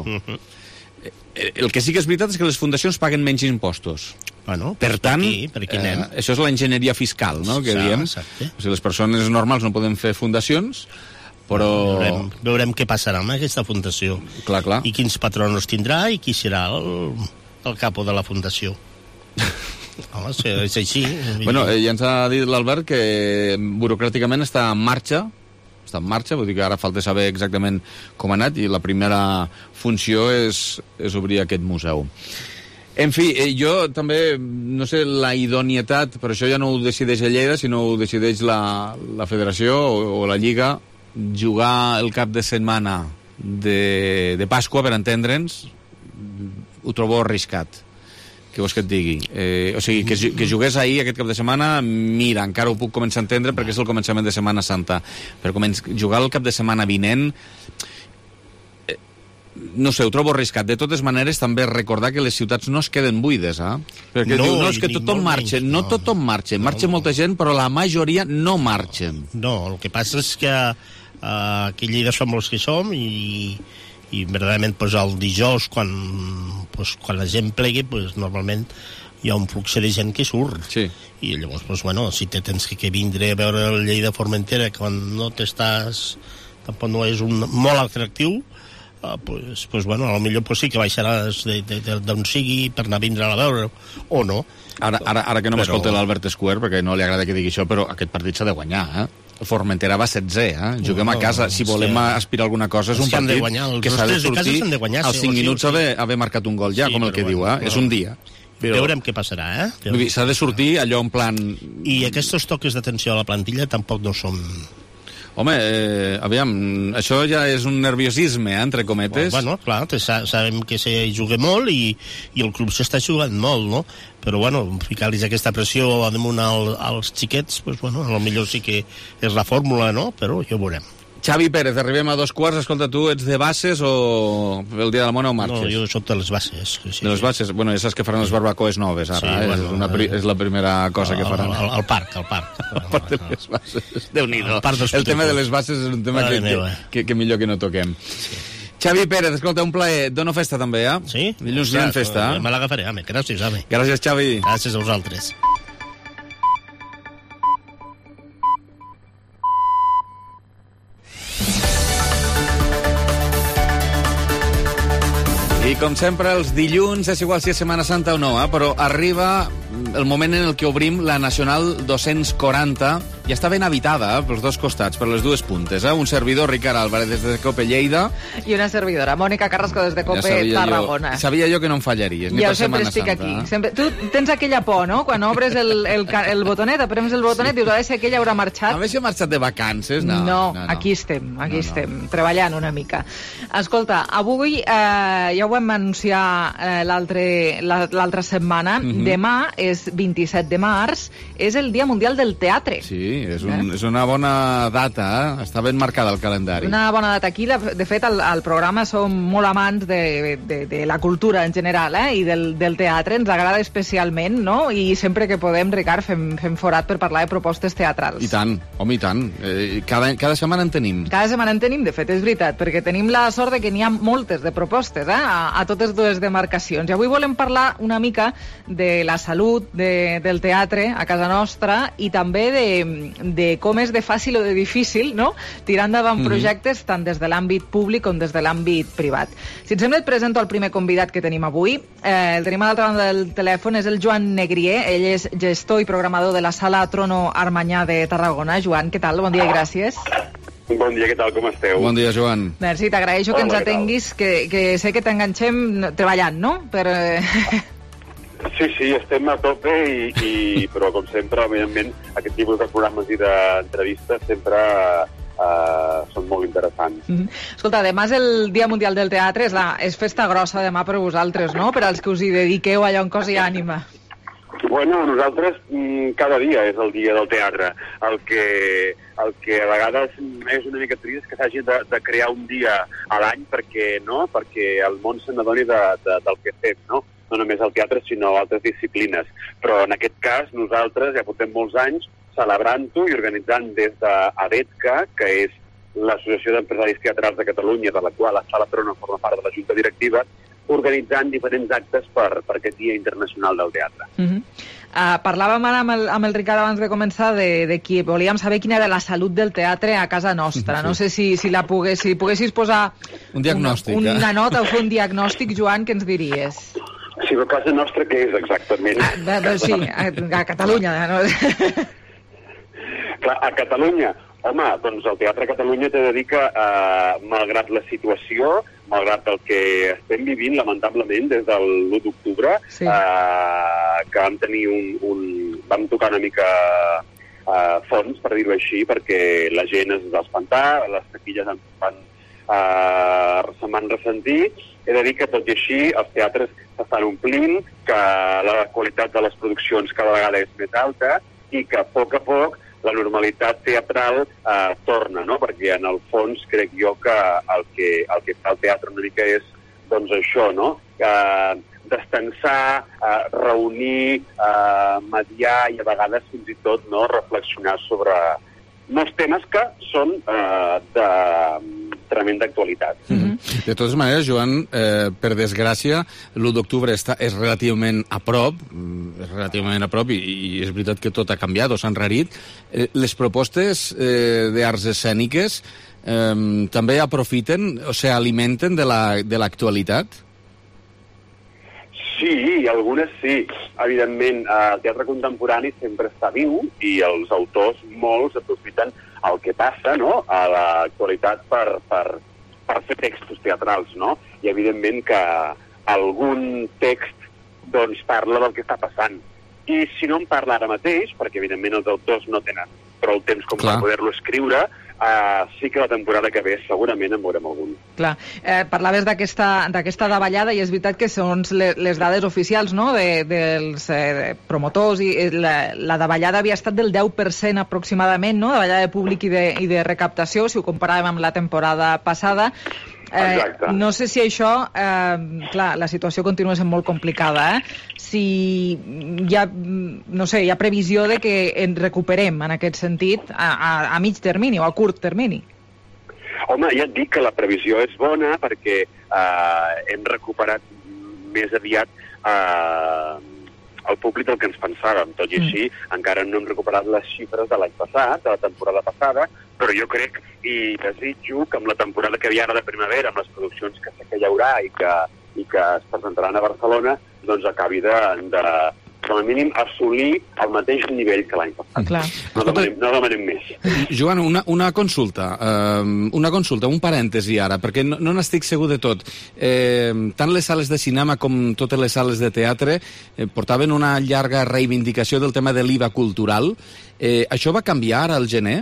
El que sí que és veritat és que les fundacions paguen menys impostos. Per tant, això és l'enginyeria fiscal, que diem. Les persones normals no poden fer fundacions, però... Veurem què passarà amb aquesta fundació. Clar. I quins patrons tindrà i qui serà el capo de la fundació. Home, és així. Bueno, ja ens ha dit l'Albert que burocràticament està en marxa, vull dir que ara falta saber exactament com ha anat, i la primera funció és obrir aquest museu. En fi, jo també, no sé, la idoneïtat, però això ja no ho decideix a Lleida, sinó ho decideix la federació o la Lliga, jugar el cap de setmana de Pasqua, per entendre'ns, ho trobo arriscat. Què vols que et digui? O sigui, que jugués ahir aquest cap de setmana, mira, encara ho puc començar a entendre perquè és el començament de Setmana Santa. Però jugar el cap de setmana vinent... no sé, ho trobo arriscat. De totes maneres, també recordar que les ciutats no es queden buides, Perquè diu, no, és que tothom marxa. No tothom marxa. Marxa molta gent, però la majoria no marxen. No, el que passa és que aquí a Lleida som els que som i verdaderament el dijous, quan la gent plegui, normalment hi ha un flux de gent que surt. Sí. I llavors, si tens que vindre a veure el Lleida Formentera quan no t'estàs... tampoc no és molt atractiu, potser sí que baixaràs d'on sigui per anar a vindre a veure, o no. Ara que no m'escolta l'Albert Escuer, perquè no li agrada que digui això, però aquest partit s'ha de guanyar, El Formentera va 16, Juguem a casa. Si volem aspirar a alguna cosa, és un partit que s'ha de sortir als 5 minuts haver marcat un gol ja, com el que diu, És un dia. Veurem què passarà, S'ha de sortir allò en plan... I aquests toques d'atenció a la plantilla tampoc no són... Home, aviam, això ja és un nerviosisme, entre cometes. Bueno, clar, sabem que se juga molt i el club s'està jugant molt, no? Però, ficar-los aquesta pressió damunt als xiquets, potser sí que és la fórmula, no? Però ja ho veurem. Xavi Pérez, arribem a 2:15. Escolta, tu ets de bases o el dia de la Mona o marxes? No, jo soc de les bases. Sí. De les bases? Bueno, ja saps que faran les barbacoes noves, ara, és la primera cosa que faran. Al parc. El parc de les bases. Déu-n'hi-do. El tema de les bases és un tema que millor que no toquem. Xavi Pérez, escolta, un plaer. Dono festa també, Sí? Dilluns gran festa. Me l'agafaré, home. Gràcies, home. Gràcies, Xavi. Gràcies a vosaltres. I com sempre, els dilluns, és igual si és Setmana Santa o no, però arriba el moment en el que obrim la Nacional 240. Ja està ben habitada, pels dos costats, per les dues puntes. Un servidor, Ricard Álvarez, des de COPE Lleida. I una servidora, Mònica Carrasco, des de COPE Tarragona. Sabia jo que no em fallaries, ni per Setmana Santa. Jo sempre estic aquí. Tu tens aquella por, no? Quan obres el botonet, aprems el botonet, dius, a veure si aquella haurà marxat. A veure si ha marxat de vacances, no. No, aquí estem, treballant una mica. Escolta, avui ja ho vam anunciar l'altra setmana. Demà és 27 de març, és el Dia Mundial del Teatre. Sí, és una bona data, està ben marcada al calendari. Una bona data aquí. De fet, al programa som molt amants de la cultura en general, i del teatre. Ens agrada especialment, no? I sempre que podem, Ricard, fem forat per parlar de propostes teatrals. I tant, home, i tant. Cada setmana en tenim. Cada setmana en tenim, de fet, és veritat, perquè tenim la sort de que n'hi ha moltes de propostes, a totes dues demarcacions. I avui volem parlar una mica de la salut del teatre a casa nostra i també de com és de fàcil o de difícil, no?, tirar endavant projectes tant des de l'àmbit públic com des de l'àmbit privat. Si et sembla, et presento el primer convidat que tenim avui. El tenim a l'altra banda del telèfon, és el Joan Negrier. Ell és gestor i programador de la Sala Trono Armanyà de Tarragona. Joan, què tal? Bon dia i gràcies. Bon dia, què tal? Com esteu? Bon dia, Joan. Merci, t'agraeixo que ens atenguis, que sé que t'enganxem treballant, no? Sí, estem a tope, però com sempre, evidentment, aquest tipus de programes i d'entrevistes sempre són molt interessants. Escolta, demà és el Dia Mundial del Teatre, és festa grossa demà per vosaltres, no?, per als que us hi dediqueu allò en cos i ànima. Bueno, nosaltres cada dia és el dia del teatre. El que a vegades és una mica trist que s'hagi de crear un dia a l'any perquè el món se n'adoni del que fem, no? No només el teatre, sinó altres disciplines. Però en aquest cas, nosaltres ja portem molts anys celebrant-ho i organitzant des d'ADETCA, que és l'Associació d'Empresaris Teatrals de Catalunya, de la qual la Sala Trono forma part de la Junta Directiva, organitzant diferents actes per aquest Dia Internacional del Teatre. Parlàvem ara amb el Ricard abans de començar de qui volíem saber quina era la salut del teatre a casa nostra. No sé si poguessis posar un diagnòstic, una nota o fer un diagnòstic, Joan, què ens diries? Sí, però a casa nostra què és exactament? Sí, a Catalunya. No? Clar, a Catalunya, home, doncs el Teatre a Catalunya t'he de dir que, malgrat la situació, malgrat el que estem vivint, lamentablement, des de l'1 d'octubre, que vam tenir vam tocar una mica fons, per dir-ho així, perquè la gent es va espantar, les taquilles se'n van ressentir. He de dir que, tot i així, els teatres s'estan omplint, que la qualitat de les produccions cada vegada és més alta i que, a poc la normalitat teatral torna, no? Perquè en el fons crec jo que el que fa el teatre una mica és doncs això, no? Destensar, reunir, mediar i a vegades fins i tot no, reflexionar sobre molts temes que són de tremenda actualitat. De totes maneres, Joan, per desgràcia, l'1 d'octubre és relativament a prop, i és veritat que tot ha canviat o s'ha enrarit. Les propostes d'arts escèniques també aprofiten o s'alimenten de l'actualitat? Sí, algunes sí. Evidentment, el teatre contemporani sempre està viu i els autors, molts, aprofiten el que passa, no?, a l'actualitat per fer textos teatrals, no? I evidentment que algun text doncs parla del que està passant. I si no en parla ara mateix, perquè evidentment els autors no tenen prou temps com per poder-lo escriure, sí que la temporada que ve segurament en veurem algun. Clar, parlaves d'aquesta davallada i és veritat que són les dades oficials, no?, dels promotors, i la davallada havia estat del 10% aproximadament, no?, davallada de públic i de recaptació, si ho comparàvem amb la temporada passada. No sé si això, clar, la situació continua sent molt complicada, si hi ha, no sé, hi ha previsió de que ens recuperem en aquest sentit a mig termini o a curt termini. Home, ja et dic que la previsió és bona perquè hem recuperat més aviat el públic del que ens pensàvem. Tot i així, encara no hem recuperat les xifres de l'any passat, de la temporada passada, però jo crec i desitjo que amb la temporada que hi ha ara de primavera, amb les produccions que sé que hi haurà i que es presentaran a Barcelona, doncs acabi de com a mínim assolir el mateix nivell que l'any passat. No demanem més. Joan, una consulta, un parèntesi ara, perquè no n'estic segur de tot. Tant les sales de cinema com totes les sales de teatre portaven una llarga reivindicació del tema de l'IVA cultural. Això va canviar al gener?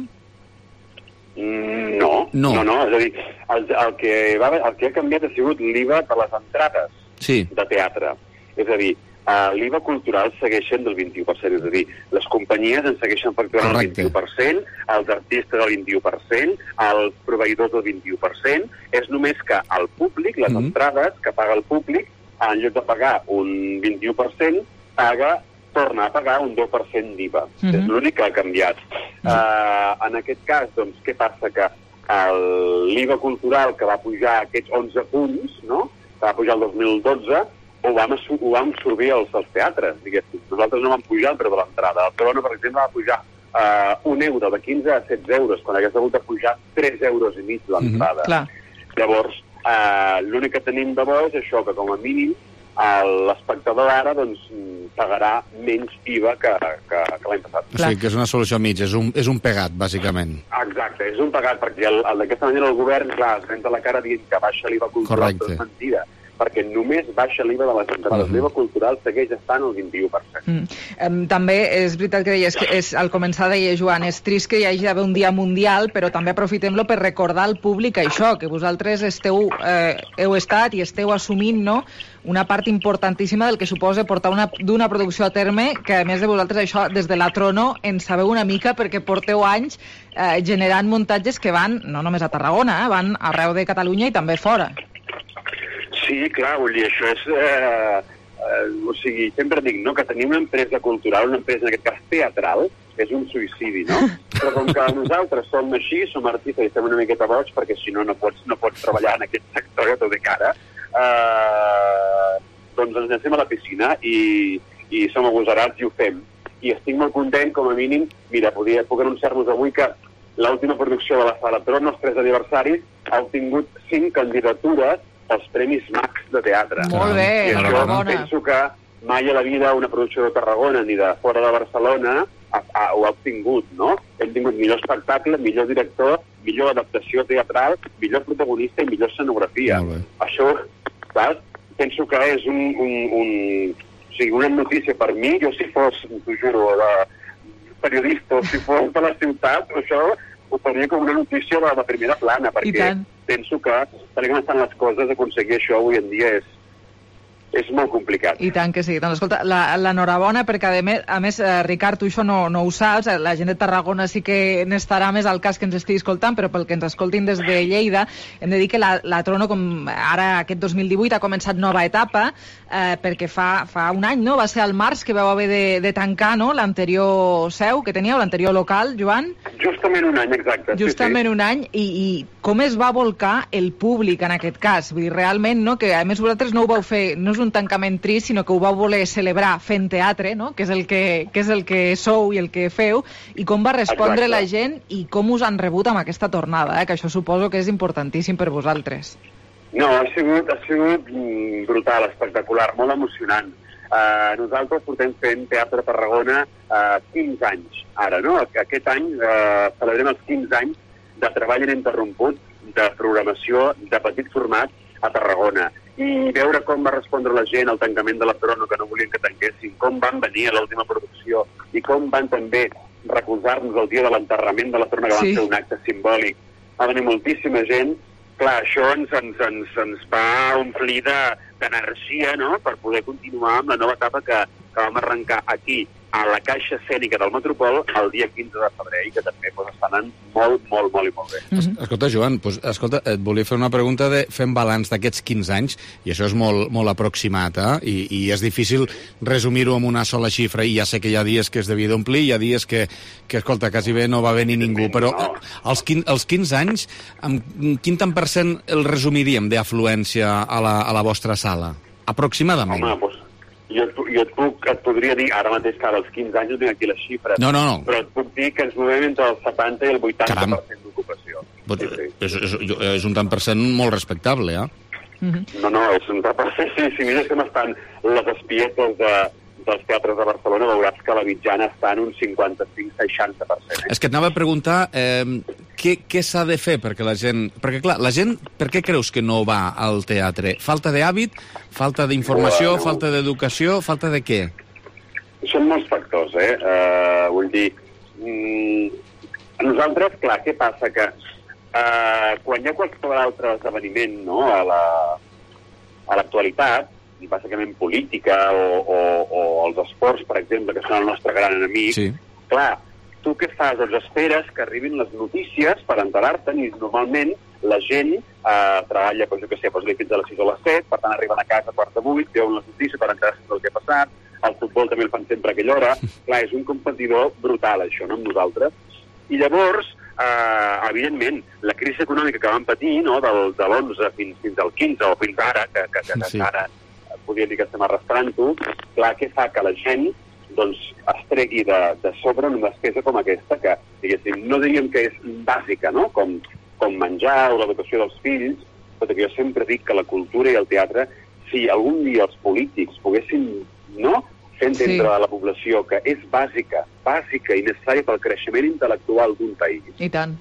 No. És a dir, el que ha canviat ha sigut l'IVA de les entrades de teatre. És a dir, l'IVA cultural segueix sent del 21%, és a dir, les companyies en segueixen facturant el 21%, els artistes el 21%, els proveïdors el 21%, és només que el públic, les entrades que paga el públic, en lloc de pagar un 21%, torna a pagar un 2% d'IVA. És l'únic que ha canviat. En aquest cas, doncs, què passa? Que l'IVA cultural que va pujar aquests 11 punts, no?, que va pujar el 2012, ho vam absorbir els teatres, diguéssim. Nosaltres no vam pujar el preu de l'entrada. El Corona, per exemple, va pujar €1 de 15 a 16 euros, quan hagués hagut de pujar 3,5 euros l'entrada. Llavors, l'únic que tenim de bo és això, que com a mínim l'espectador ara doncs, pagarà menys IVA que l'any passat. O sigui que és una solució mitja, és un pegat, bàsicament. Exacte, és un pegat, perquè d'aquesta manera el govern, clar, es renta la cara dient que baixa l'IVA cultural, però és mentida, perquè només baixa l'IVA de les entrades. L'IVA cultural segueix estant al 21%. També és veritat que deies, que al començar deia Joan, és trist que hi hagi d'haver un dia mundial, però també aprofitem-lo per recordar al públic això, que vosaltres heu estat i esteu assumint, no?, una part importantíssima del que suposa portar d'una producció a terme, que a més de vosaltres això, des de la Trono, en sabeu una mica perquè porteu anys generant muntatges que van, no només a Tarragona, van arreu de Catalunya i també fora. Sí, clar, vull dir, això és... o sigui, sempre dic, no?, que tenir una empresa cultural, una empresa, en aquest cas teatral, és un suïcidi, no? Però com que nosaltres som així, som artistes i estem una miqueta boig, perquè si no pots treballar en aquest sector que tot de cara, doncs ens llancem a la piscina i som agosarats i ho fem. I estic molt content, com a mínim, mira, puc anunciar-vos avui que l'última producció de la Sala Trono, els 3 aniversaris, ha obtingut 5 candidatures als Premis Max de teatre. Molt bé, I això penso que mai a la vida una producció de Tarragona ni de fora de Barcelona ho ha obtingut, no? Hem tingut millor espectacle, millor director, millor adaptació teatral, millor protagonista i millor escenografia. Això, clar, penso que és una notícia per mi. Jo, si fos, t'ho juro, periodista, o si fos de la ciutat, això ho faria com una notícia de la primera plana, perquè penso que, tal com estan les coses, aconseguir això avui en dia és molt complicat. I tant que sí. Doncs escolta, l'enhorabona, perquè a més, Ricard, tu això no ho saps, la gent de Tarragona sí que n'estarà més al cas que ens estigui escoltant, però pel que ens escoltin des de Lleida, hem de dir que la Trono, com ara aquest 2018, ha començat nova etapa, perquè fa un any, no? Va ser al març que vau haver de tancar, no?, l'anterior seu que teníeu, l'anterior local, Joan? Justament un any, exacte. Justament un any, i com es va volcar el públic en aquest cas? Vull dir, realment, no?, que a més vosaltres no ho vau fer, no és un tancament trist, sinó que ho vau voler celebrar fent teatre, no?, que és el que sou i el que feu, i com va respondre la gent i com us han rebut amb aquesta tornada, que això suposo que és importantíssim per vosaltres. No, ha sigut brutal, espectacular, molt emocionant. Nosaltres portem fent Teatre Tarragona 15 anys, ara, no? Aquest any celebrem els 15 anys de treball ininterromput de programació de petit format a Tarragona. I veure com va respondre la gent al tancament de la Trono, que no volien que tanquessin, com van venir a l'última producció i com van també recolzar-nos el dia de l'enterrament de la Trono, que van fer un acte simbòlic. Va venir moltíssima gent. Clar, això ens va omplir d'energia, no?, per poder continuar amb la nova etapa que vam arrencar aquí, a la Caixa Escènica del Metropol, el dia 15 de febrer, i que també està anant molt bé. Escolta, Joan, et volia fer una pregunta de fem balanç d'aquests 15 anys, i això és molt aproximat, i és difícil resumir-ho amb una sola xifra, i ja sé que hi ha dies que es devia d'omplir, hi ha dies que, escolta, quasi bé no va venir ningú, però als 15 anys, amb quin tant % el resumiríem d'afluència a la vostra sala? Aproximadament. Home, doncs jo et podria dir, ara mateix, que als 15 anys no tinc aquí les xifres, no. Però et puc dir que ens movem entre el 70 i el 80% d'ocupació. És un tant per cent molt respectable, No, és un tant per cent. Si mires com estan les espietes dels teatres de Barcelona, veuràs que la mitjana està en un 55-60%. És que et anava a preguntar què s'ha de fer perquè la gent... Perquè, clar, la gent, per què creus que no va al teatre? Falta d'hàbit? Falta d'informació? Falta d'educació? Falta de què? Són molts factors, Vull dir, nosaltres, clar, què passa? Que quan hi ha qualsevol altre esdeveniment, no?, a l'actualitat, i bàsicament política o els esports, per exemple, que són el nostre gran enemic, clar, tu què fas? Doncs esperes que arribin les notícies per enterar-te'n, i normalment la gent treballa, doncs jo què sé, fins a les 6 o les 7, per tant arriben a casa a 7:45, veuen les notícies per enterar-se del que ha passat, el futbol també el fan sempre a aquella hora, clar, és un competidor brutal això, no?, amb nosaltres. I llavors, evidentment, la crisi econòmica que vam patir, no?, de l'11 fins al 15 o fins ara, que ara podria dir que estem arrastrant-ho, clar, què fa? Que la gent doncs, es tregui de sobre una despesa com aquesta, que, diguéssim, no diríem que és bàsica, no?, com menjar o l'educació dels fills, però que jo sempre dic que la cultura i el teatre, si algun dia els polítics poguessin, no?, fer entendre a la població que és bàsica i necessària pel creixement intel·lectual d'un país. I tant.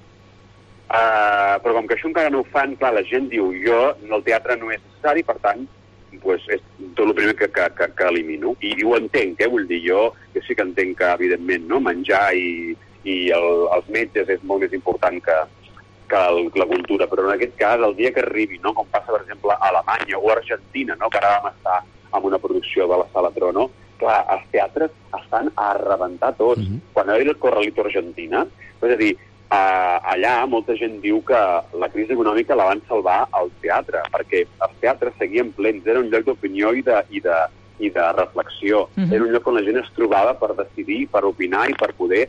Però com que això encara no ho fan, clar, la gent diu, el teatre no és necessari, per tant, pues és tot el primer que elimino. I ho entenc, vull dir, jo sí que entenc que, evidentment, no, menjar i els metges és molt més important que la cultura, però en aquest cas, el dia que arribi, no, com passa, per exemple, a Alemanya o a Argentina, no, que ara vam estar en una producció de la Sala Trono, clar, els teatres estan a rebentar tots. Quan va haver el Corralito a Argentina, és a dir, allà molta gent diu que la crisi econòmica la van salvar al teatre, perquè els teatres seguien plens, era un lloc d'opinió i de reflexió. Era un lloc on la gent es trobava per decidir, per opinar i per poder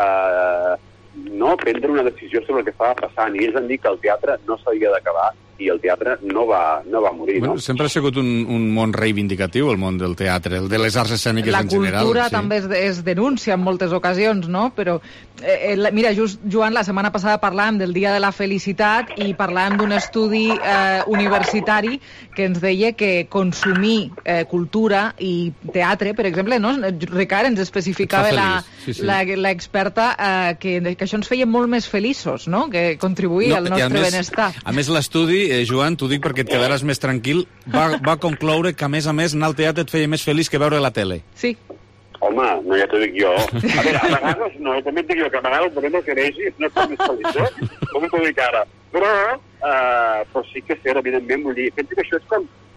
prendre una decisió sobre el que estava passant. I ells van dir que el teatre no s'havia d'acabar i el teatre no va morir. Bueno, sempre ha sigut un món reivindicatiu, el món del teatre, el de les arts escèniques en general. La cultura també es denuncia en moltes ocasions, no? Però, mira, just, Joan, la setmana passada parlàvem del Dia de la Felicitat i parlàvem d'un estudi universitari que ens deia que consumir cultura i teatre, per exemple, no? Ricard ens especificava l'experta que això ens feia molt més feliços, no? Que contribuïa al nostre benestar. A més, l'estudi, Joan, t'ho dic perquè et quedaràs més tranquil, va concloure que, a més, anar al teatre et feia més feliç que veure la tele. Sí. Home, no, ja t'ho dic jo. A veure, a vegades no, també et dic jo que a vegades veure el que vegi no està més feliç, com t'ho dic ara. Però sí que és cert, evidentment, vull dir, penso que això és com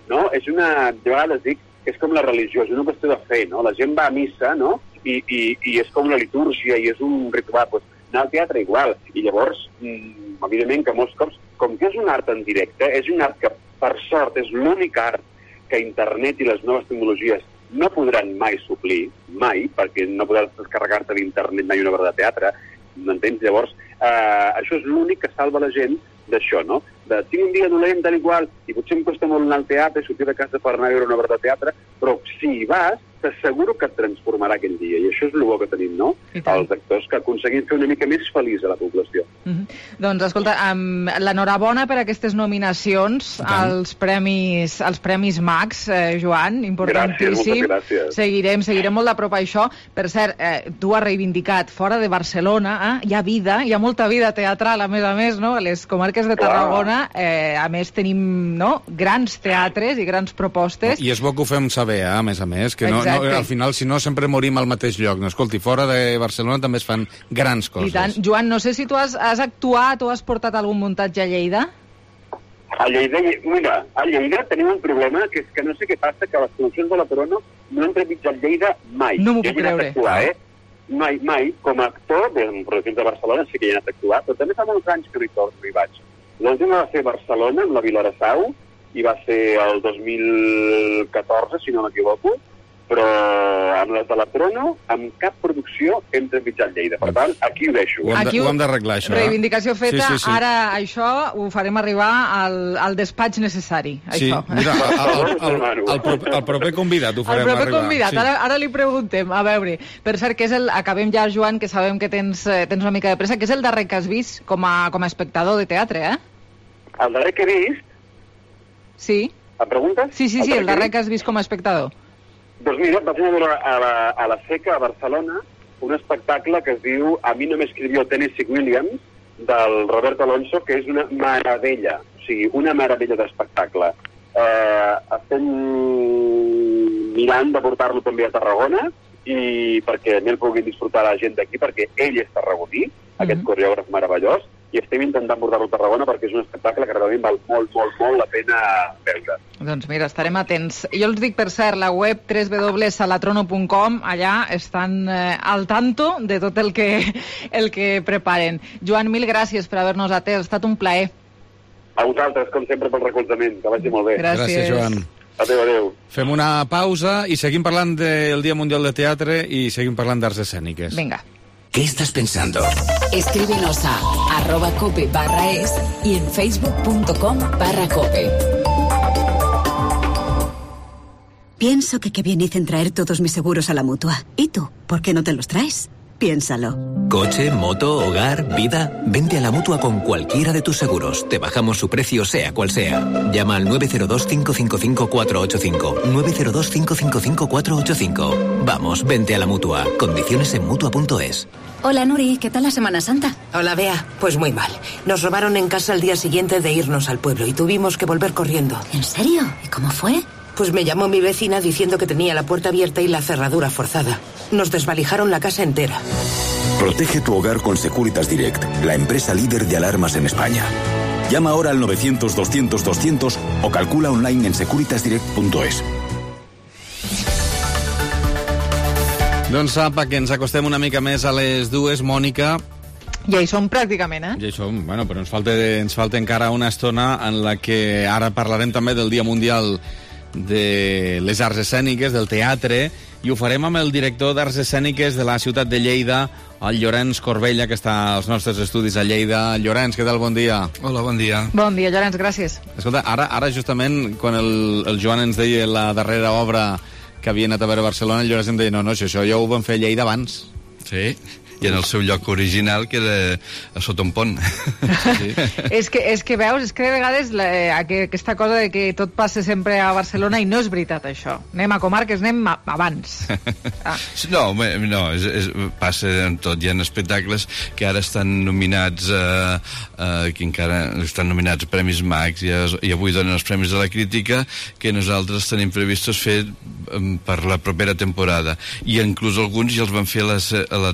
no? De vegades dic que és com la religió, és una qüestió de fe, no? La gent va a missa, no? I és com una litúrgia i és un ritual. Pues, anar al teatre igual. I llavors, evidentment que molts cops, com que és un art en directe, és un art que, per sort, és l'únic art que internet i les noves tecnologies no podran mai suplir, mai, perquè no podràs descarregar-te d'internet mai una obra de teatre, m'entens? Llavors, això és l'únic que salva la gent d'això, no? Tinc un dia dolent, tal i qual, i potser em costa molt anar al teatre, sortir de casa per anar a veure una obra de teatre, però si hi vas, t'asseguro que et transformarà aquell dia, i això és el bo que tenim, no? Els actors que aconseguim fer una mica més feliç a la població. Doncs, escolta, l'enhorabona per aquestes nominacions als Premis Max, Joan, importantíssim. Gràcies, moltes gràcies. Seguirem molt de prop això. Per cert, tu has reivindicat, fora de Barcelona, hi ha vida, hi ha molta vida teatral, a més, no? A les comarques de Tarragona, a més, tenim grans teatres i grans propostes. I és bo que ho fem saber, a més, que al final, si no, sempre morim al mateix lloc. No, escolti, fora de Barcelona també es fan grans coses. I tant. Joan, no sé si tu has actuat o has portat algun muntatge a Lleida? A Lleida tenim un problema, que és que no sé què passa, que les produccions de la Corona no han trepitjat Lleida mai. No m'ho puc creure. Mai. Com a actor, en produccions de Barcelona sí que hi he anat a actuar, però també fa molts anys que hi vaig. L'última va ser a Barcelona, amb la Vilareçau, i va ser el 2014, si no m'equivoco, però amb les de la Trono, amb cap producció hem trepitjat Lleida. Per tant, aquí ho deixo. Ho hem d'arreglar, això. Reivindicació feta. Sí. Ara això ho farem arribar al despatx necessari. Sí, això. Mira, el proper convidat ho farem arribar. El proper convidat, ara li preguntem. A veure, per cert, que és acabem ja, Joan, que sabem que tens una mica de pressa, que és el darrer que has vist com a espectador de teatre, El darrer que he vist? Sí. Em preguntes? Sí, el darrer que has vist com a espectador. Doncs mira, vaig anar a veure a la Seca, a Barcelona, un espectacle que es diu A mi no me escribió Tennessee Williams, del Robert Alonso, que és una meravella, o sigui, una meravella d'espectacle. Estem mirant de portar-lo també a Tarragona, i perquè m'el pugui disfrutar la gent d'aquí, perquè ell és tarragoní, aquest coreògraf meravellós, i estem intentant portar-lo a Tarragona perquè és un espectacle que realment val molt la pena veure. Doncs mira, estarem atents. Jo els dic, per cert, la web www.salatrono.com, allà estan al tanto de tot el que preparen. Joan, mil gràcies per haver-nos atès, ha estat un plaer. A vosaltres, com sempre, pel recolzament, que vagi molt bé. Gràcies, Joan. Adéu. Fem una pausa i seguim parlant del Dia Mundial de Teatre i seguim parlant d'arts escèniques. Vinga. ¿Qué estás pensando? Escríbenos a @cope/es y en facebook.com/cope. Pienso que qué bien hice en traer todos mis seguros a la Mutua. ¿Y tú? ¿Por qué no te los traes? Piénsalo. Coche, moto, hogar, vida. Vente a la Mutua con cualquiera de tus seguros. Te bajamos su precio, sea cual sea. Llama al 902-555-485. 902-555-485. Vamos, vente a la Mutua. Condiciones en Mutua.es. Hola, Nuri, ¿qué tal la Semana Santa? Hola, Bea. Pues muy mal. Nos robaron en casa el día siguiente de irnos al pueblo y tuvimos que volver corriendo. ¿En serio? ¿Y cómo fue? Pues me llamó mi vecina diciendo que tenía la puerta abierta y la cerradura forzada. Nos desvalijaron la casa entera. Protege tu hogar con Securitas Direct, la empresa líder de alarmas en España. Llama ahora al 900-200-200 o calcula online en securitasdirect.es. Doncs apa, que ens acostem una mica més a les dues, Mònica. Ja hi som pràcticament, Ja hi som, bueno, però ens falta encara una estona en la que ara parlarem també del Dia Mundial de les Arts Escèniques, del teatre, i ho farem amb el director d'Arts Escèniques de la ciutat de Lleida, el Llorenç Corbella, que està als nostres estudis a Lleida. Llorenç, què tal? Bon dia. Hola, bon dia. Bon dia, Llorenç, gràcies. Escolta, ara justament, quan el Joan ens deia la darrera obra que havia anat a veure a Barcelona, el Llorenç em deia, no, això ja ho van fer a Lleida abans. Sí, i en el seu lloc original, que era a sota un pont. Sí. És que veus, és que de vegades aquesta cosa de que tot passa sempre a Barcelona i no és veritat, això. Anem a comarques, anem abans. No, passa en tot. Hi ha espectacles que ara estan nominats que encara estan nominats a Premis Max i avui donen els Premis de la Crítica, que nosaltres tenim previstos fer per la propera temporada. I inclús alguns ja els van fer a la temporada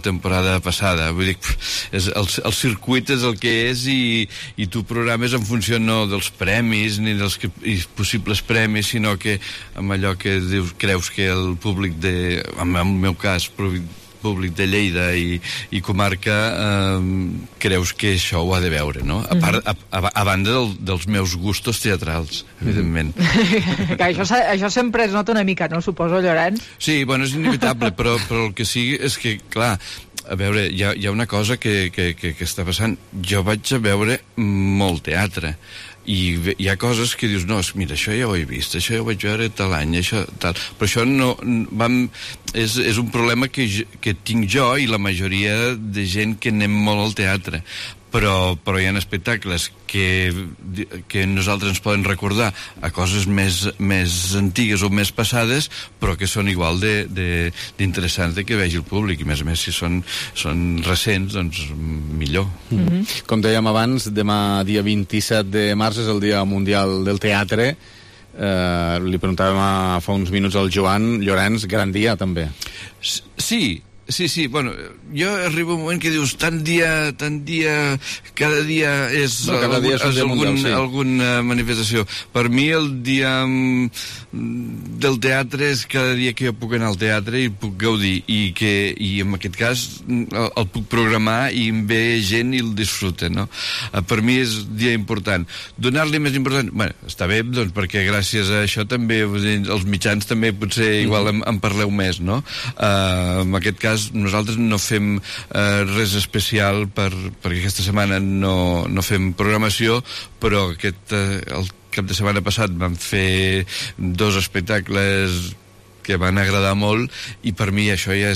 de passada. Vull dir, el circuit és el que és i tu programes en funció no dels premis ni dels possibles premis, sinó que amb allò que dius, creus que el públic en el meu cas, públic de Lleida i comarca creus que això ho ha de veure, no? A banda dels meus gustos teatrals, evidentment. Que això sempre es nota una mica, no? Suposo, Llorenç? Sí, bueno, és inevitable, però el que sigui és que, clar, a veure, hi ha una cosa que està passant. Jo vaig a veure molt teatre, i hi ha coses que dius, no, mira, això ja ho he vist, això ja ho vaig veure tal any, això tal, però això no és un problema que tinc jo i la majoria de gent que anem molt al teatre, però hi ha espectacles que nosaltres ens poden recordar a coses més antigues o més passades, però que són igual d'interessants que vegi el públic, i a més si són recents, doncs millor. Com dèiem abans, demà dia 27 de març és el Dia Mundial del Teatre. Li preguntàvem fa uns minuts al Joan. Llorenç, gran dia també. Sí, bueno, jo arribo a un moment que dius tant dia, cada dia és alguna manifestació. Per mi el dia del teatre és cada dia que jo puc anar al teatre i puc gaudir, i en aquest cas el puc programar i em ve gent i el disfruta, no? Per mi és dia important. Donar-li més important, bueno, està bé, doncs, perquè gràcies a això també els mitjans també potser igual en parleu més, no? En aquest cas nosaltres no fem res especial perquè aquesta setmana no fem programació, però el cap de setmana passat vam fer 2 espectacles que van agradar molt, i per mi això ja és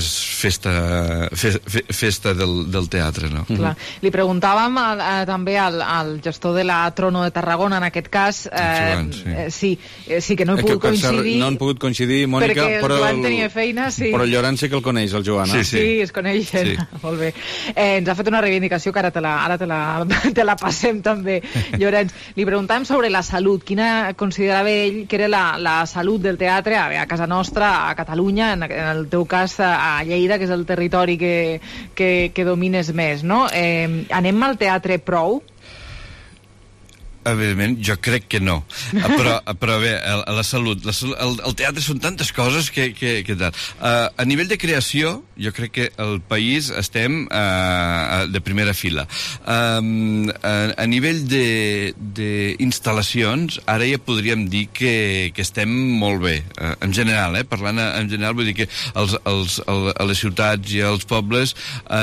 festa del teatre, no? Clar. Li preguntàvem també al gestor de la Trono de Tarragona, en aquest cas, sí, que no he pogut coincidir. No han pogut coincidir, Mònica, perquè el Joan tenia feina, sí. Però el Llorenç sí que el coneix, el Joan. Sí, es coneixen. Sí. Molt bé. Ens ha fet una reivindicació que ara te la passem també, Llorenç. Li preguntàvem sobre la salut. Quina considerava ell que era la salut del teatre a casa nostra, a Catalunya, en el teu cas a Lleida, que és el territori que domines més, no? Anem al teatre prou? Evidentment, jo crec que no. Però bé, la salut, el teatre són tantes coses que tal. A nivell de creació, jo crec que el país estem de primera fila. A nivell d'instal·lacions, ara ja podríem dir que estem molt bé. En general, parlant en general, vull dir que a les ciutats i als pobles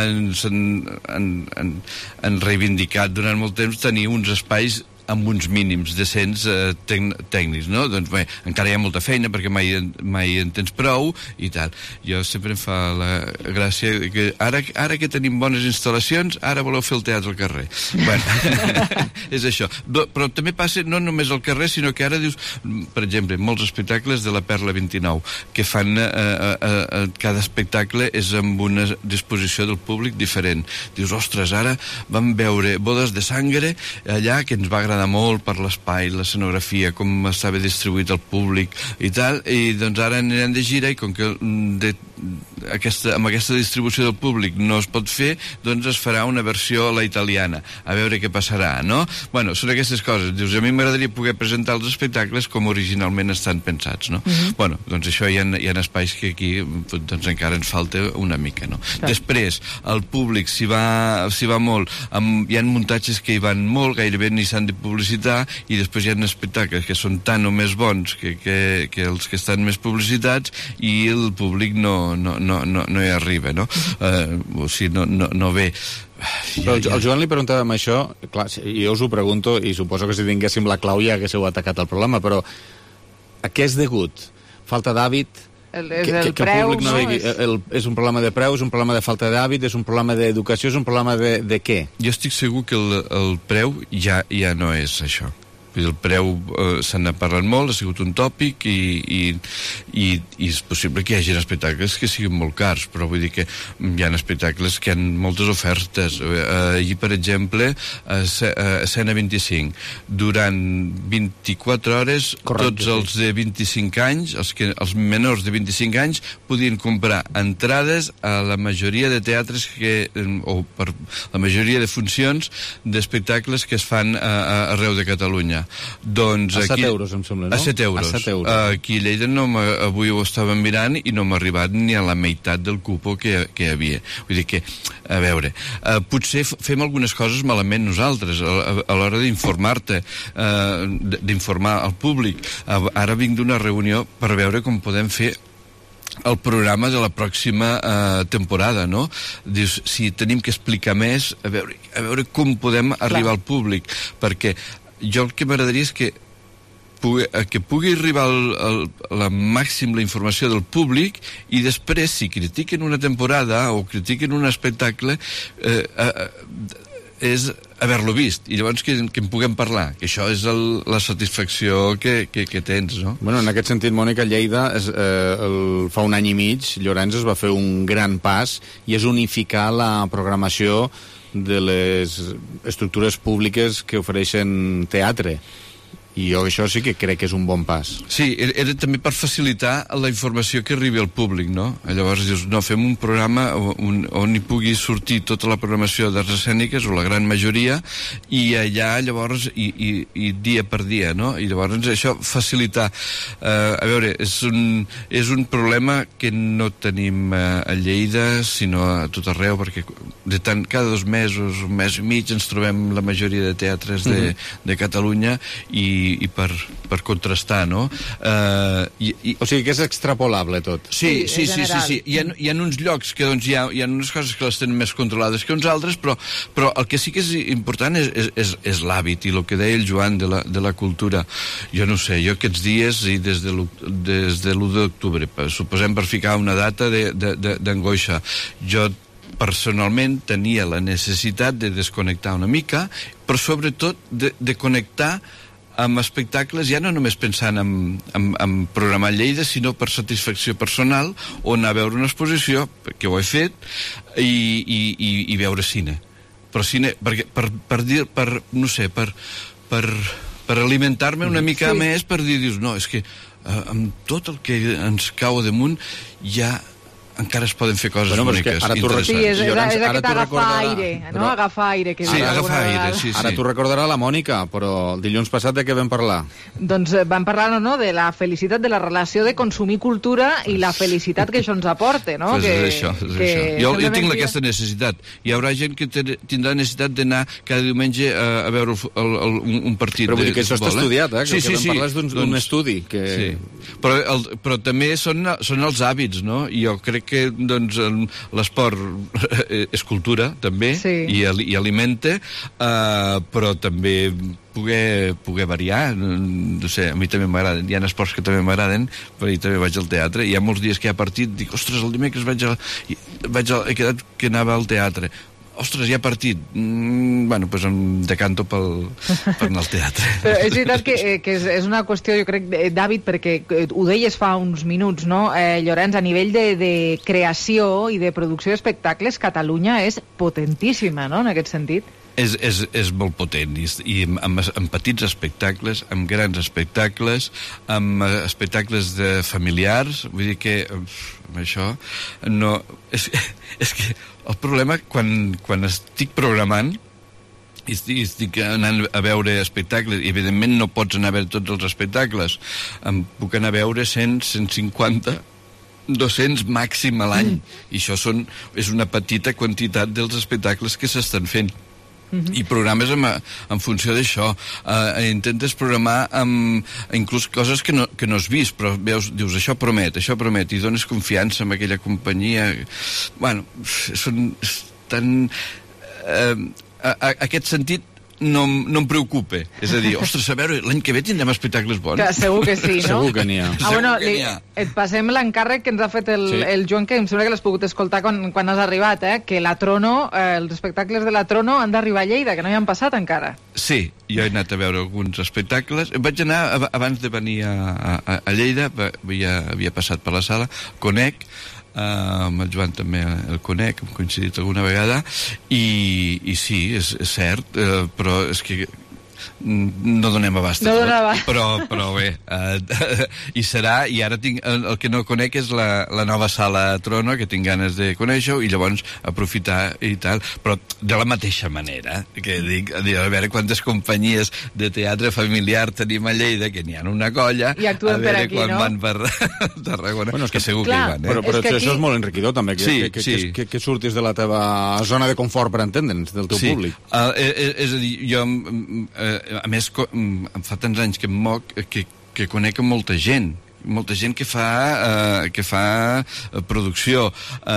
han reivindicat durant molt temps tenir uns espais amb uns mínims decents tècnics, no? Doncs bé, encara hi ha molta feina perquè mai en tens prou i tal. Jo sempre em fa la gràcia que ara que tenim bones instal·lacions, ara voleu fer el teatre al carrer. Bueno, és això. Però també passa no només al carrer, sinó que ara dius, per exemple, molts espectacles de la Perla 29 que fan cada espectacle és amb una disposició del públic diferent. Dius, ostres, ara vam veure Bodes de Sangre allà, que ens va agradar molt per l'espai, l'escenografia, com estava distribuït el públic i tal, i doncs ara anirem de gira, i com que amb aquesta distribució del públic no es pot fer, doncs es farà una versió a la italiana, a veure què passarà, no? Bueno, són aquestes coses. Dius, a mi m'agradaria poder presentar els espectacles com originalment estan pensats, no? Bueno, doncs això hi ha espais que aquí doncs encara ens falta una mica, no? Després, el públic s'hi va molt, hi ha muntatges que hi van molt, gairebé ni s'han de publicitar, i després hi ha espectacles que són tan o més bons que els que estan més publicitats, i el públic no hi arriba, no? O sigui, no ve. Però el Joan li preguntàvem això, clar, jo us ho pregunto, i suposo que si tinguéssim la clau ja haguéssiu atacat el problema, però a què és degut? Falta d'hàbit? El preu, no? És un problema de preu, és un problema de falta d'hàbit, és un problema d'educació, és un problema de què? Jo estic segur que el preu ja no és això. El preu se n'ha parlat molt, ha sigut un tòpic i és possible que hi hagi espectacles que siguin molt cars, però vull dir que hi ha espectacles que hi ha moltes ofertes. Ahir, per exemple, a Escena 25, durant 24 hores, tots els de 25 anys, els menors de 25 anys, podien comprar entrades a la majoria de teatres o per la majoria de funcions d'espectacles que es fan arreu de Catalunya. Doncs a 7 euros, em sembla, no? A 7 euros. Aquí a Lleida avui ho estàvem mirant i no m'ha arribat ni a la meitat del cupo que hi havia. Vull dir que, a veure, potser fem algunes coses malament nosaltres a l'hora d'informar-te, d'informar al públic. Ara vinc d'una reunió per veure com podem fer el programa de la pròxima temporada, no? Dius, si tenim que explicar més, a veure com podem arribar al públic, perquè jo el que m'agradaria és que pugui arribar la màxima informació del públic i després, si critiquen una temporada o critiquen un espectacle, és haver-lo vist i llavors que en puguem parlar, que això és la satisfacció que tens, no? Bueno, en aquest sentit, Mònica, Lleida fa un any i mig, Llorenç es va fer un gran pas i és unificar la programació de les estructures públiques que ofereixen teatre. I jo això sí que crec que és un bon pas. Sí, era també per facilitar la informació que arribi al públic, no? Llavors dius, no, fem un programa on hi pugui sortir tota la programació d'arts escèniques, o la gran majoria, i allà llavors, i dia per dia, no? I llavors això facilitar. A veure, és un problema que no tenim a Lleida, sinó a tot arreu, perquè cada 2 mesos, un mes i mig, ens trobem la majoria de teatres de Catalunya i per contrastar, no? O sigui que és extrapolable tot. Sí. Hi ha uns llocs que doncs, hi ha unes coses que les tenen més controlades que uns altres, però el que sí que és important és l'hàbit i el que deia el Joan de la cultura. Jo no sé, jo aquests dies i des de l'1 d'octubre, suposem per ficar una data d'angoixa, jo personalment tenia la necessitat de desconnectar una mica, però sobretot de connectar amb espectacles, ja no només pensant en programar Lleida, sinó per satisfacció personal, o anar a veure una exposició, que ho he fet, i veure cine. Però cine, per alimentar-me una mica més, per dir, dius, no, és que amb tot el que ens cau damunt ja encara es poden fer coses boniques, interessants. Sí, és aquest agafar aire, no? Agafar aire. Sí, agafar aire, sí. Ara t'ho recordarà la Mònica, però el dilluns passat de què vam parlar? Doncs vam parlar, no?, de la felicitat de la relació de consumir cultura i la felicitat que això ens aporta, no? Pues és això. Jo tinc aquesta necessitat. Hi haurà gent que tindrà necessitat d'anar cada diumenge a veure un partit de futbol. Però vull dir que això està estudiat, que el que vam parlar és d'un estudi. Però també són els hàbits, no? I jo crec que l'esport és cultura també, i alimenta, però també poder variar. No sé, a mi també m'agraden, hi ha esports que també m'agraden, però també vaig al teatre, hi ha molts dies que hi ha partit, dic, ostres, el dimecres he quedat que anava al teatre. Ostres, hi ha partit. Bueno, doncs em decanto per anar al teatre. Però és veritat que és una qüestió, jo crec, d'hàbit, perquè ho deies fa uns minuts, no? Llorenç, a nivell de creació i de producció d'espectacles, Catalunya és potentíssima, no?, en aquest sentit. És molt potent, i amb petits espectacles, amb grans espectacles, amb espectacles de familiars, vull dir que amb això no... És que el problema, quan estic programant i estic anant a veure espectacles, i evidentment no pots anar a veure tots els espectacles, em puc anar a veure 100, 150, 200 màxim a l'any, i això és una petita quantitat dels espectacles que s'estan fent. I programes en funció d'això. Intentes programar inclús coses que no has vist, però dius, això promet, i dones confiança en aquella companyia. Bueno, són tan... Aquest sentit no em preocupa. És a dir, ostres, a veure, l'any que ve tindrem espectacles bons. Que segur que sí, no? Segur que n'hi ha. Bueno, et passem l'encàrrec que ens ha fet el Joan, que em sembla que l'has pogut escoltar quan has arribat, que la Trono, els espectacles de la Trono han d'arribar a Lleida, que no hi han passat encara. Sí, jo he anat a veure alguns espectacles. Vaig anar, abans de venir a Lleida, havia passat per la sala, conec, amb el Joan també el conec, hem coincidit alguna vegada, i sí, és cert, però és que no donem abast, però bé, i serà, i ara tinc, el que no conec és la nova sala Trono, que tinc ganes de conèixer-ho, i llavors aprofitar i tal, però de la mateixa manera que dic, a veure quantes companyies de teatre familiar tenim a Lleida, que n'hi ha una colla, i actuen per aquí, quan no? van per Tarragona, bueno, que segur clar, que hi van, Però és que això és molt enriquidor també, que surtis de la teva zona de confort, per entendre'ns, del teu públic. És a dir, jo a més, em fa tants anys que em moc que conec molta gent que fa producció,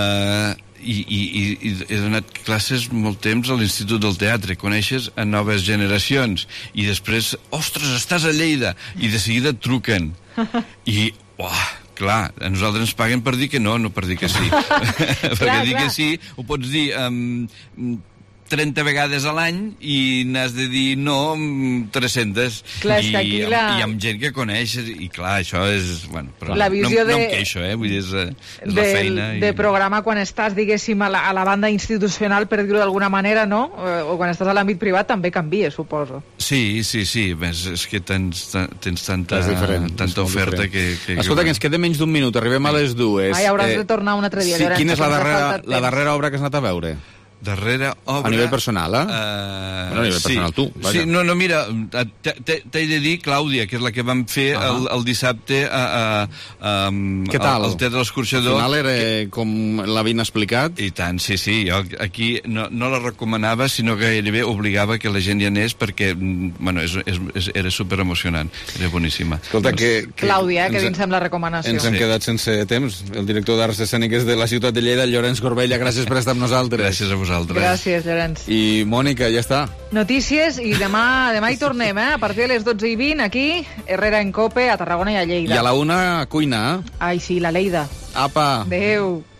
i he donat classes molt temps a l'Institut del Teatre. Coneixes a noves generacions i després, ostres, estàs a Lleida, i de seguida et truquen i, clar, a nosaltres ens paguen per dir que no per dir que sí. Perquè dir que sí ho pots dir 30 vegades a l'any i n'has de dir no 300. Clar, és que aquí i amb gent que coneix, i clar, això és... Bueno, però la visió no em queixo, vull dir, és la feina. De programa quan estàs, diguéssim, a la banda institucional, per dir-ho d'alguna manera, no? O quan estàs a l'àmbit privat també canvia, suposo. Sí. Més és que tens tanta oferta que... Escolta, que ens queda menys d'un minut, arribem a les 2. Ai, hauràs de tornar un altre dia. Sí, quina és la darrera obra que has anat a veure? Darrera obra... A nivell personal, a nivell personal, tu. Vaja. Sí, no, mira, t'he de dir Clàudia, que és la que vam fer el dissabte què tal? al Teatre L'Escorxador. Al final era com l'havien explicat? I tant, sí. Jo aquí no la recomanava, sinó que gairebé obligava que la gent hi anés, perquè, bueno, era superemocionant, era boníssima. Escolta, Clàudia, que dins amb la recomanació. Ens hem quedat sense temps. El director d'Arts Escèniques de la ciutat de Lleida, Llorenç Corbella, gràcies per estar amb nosaltres. Gràcies a vosaltres. Gràcies, Llorenç. I Mònica, ja està. Notícies, i demà hi tornem, a partir de les 12:20, aquí, Herrera en Cope, a Tarragona i a Lleida. I a la 1, a cuina. Ai, sí, la Lleida. Apa. Adéu.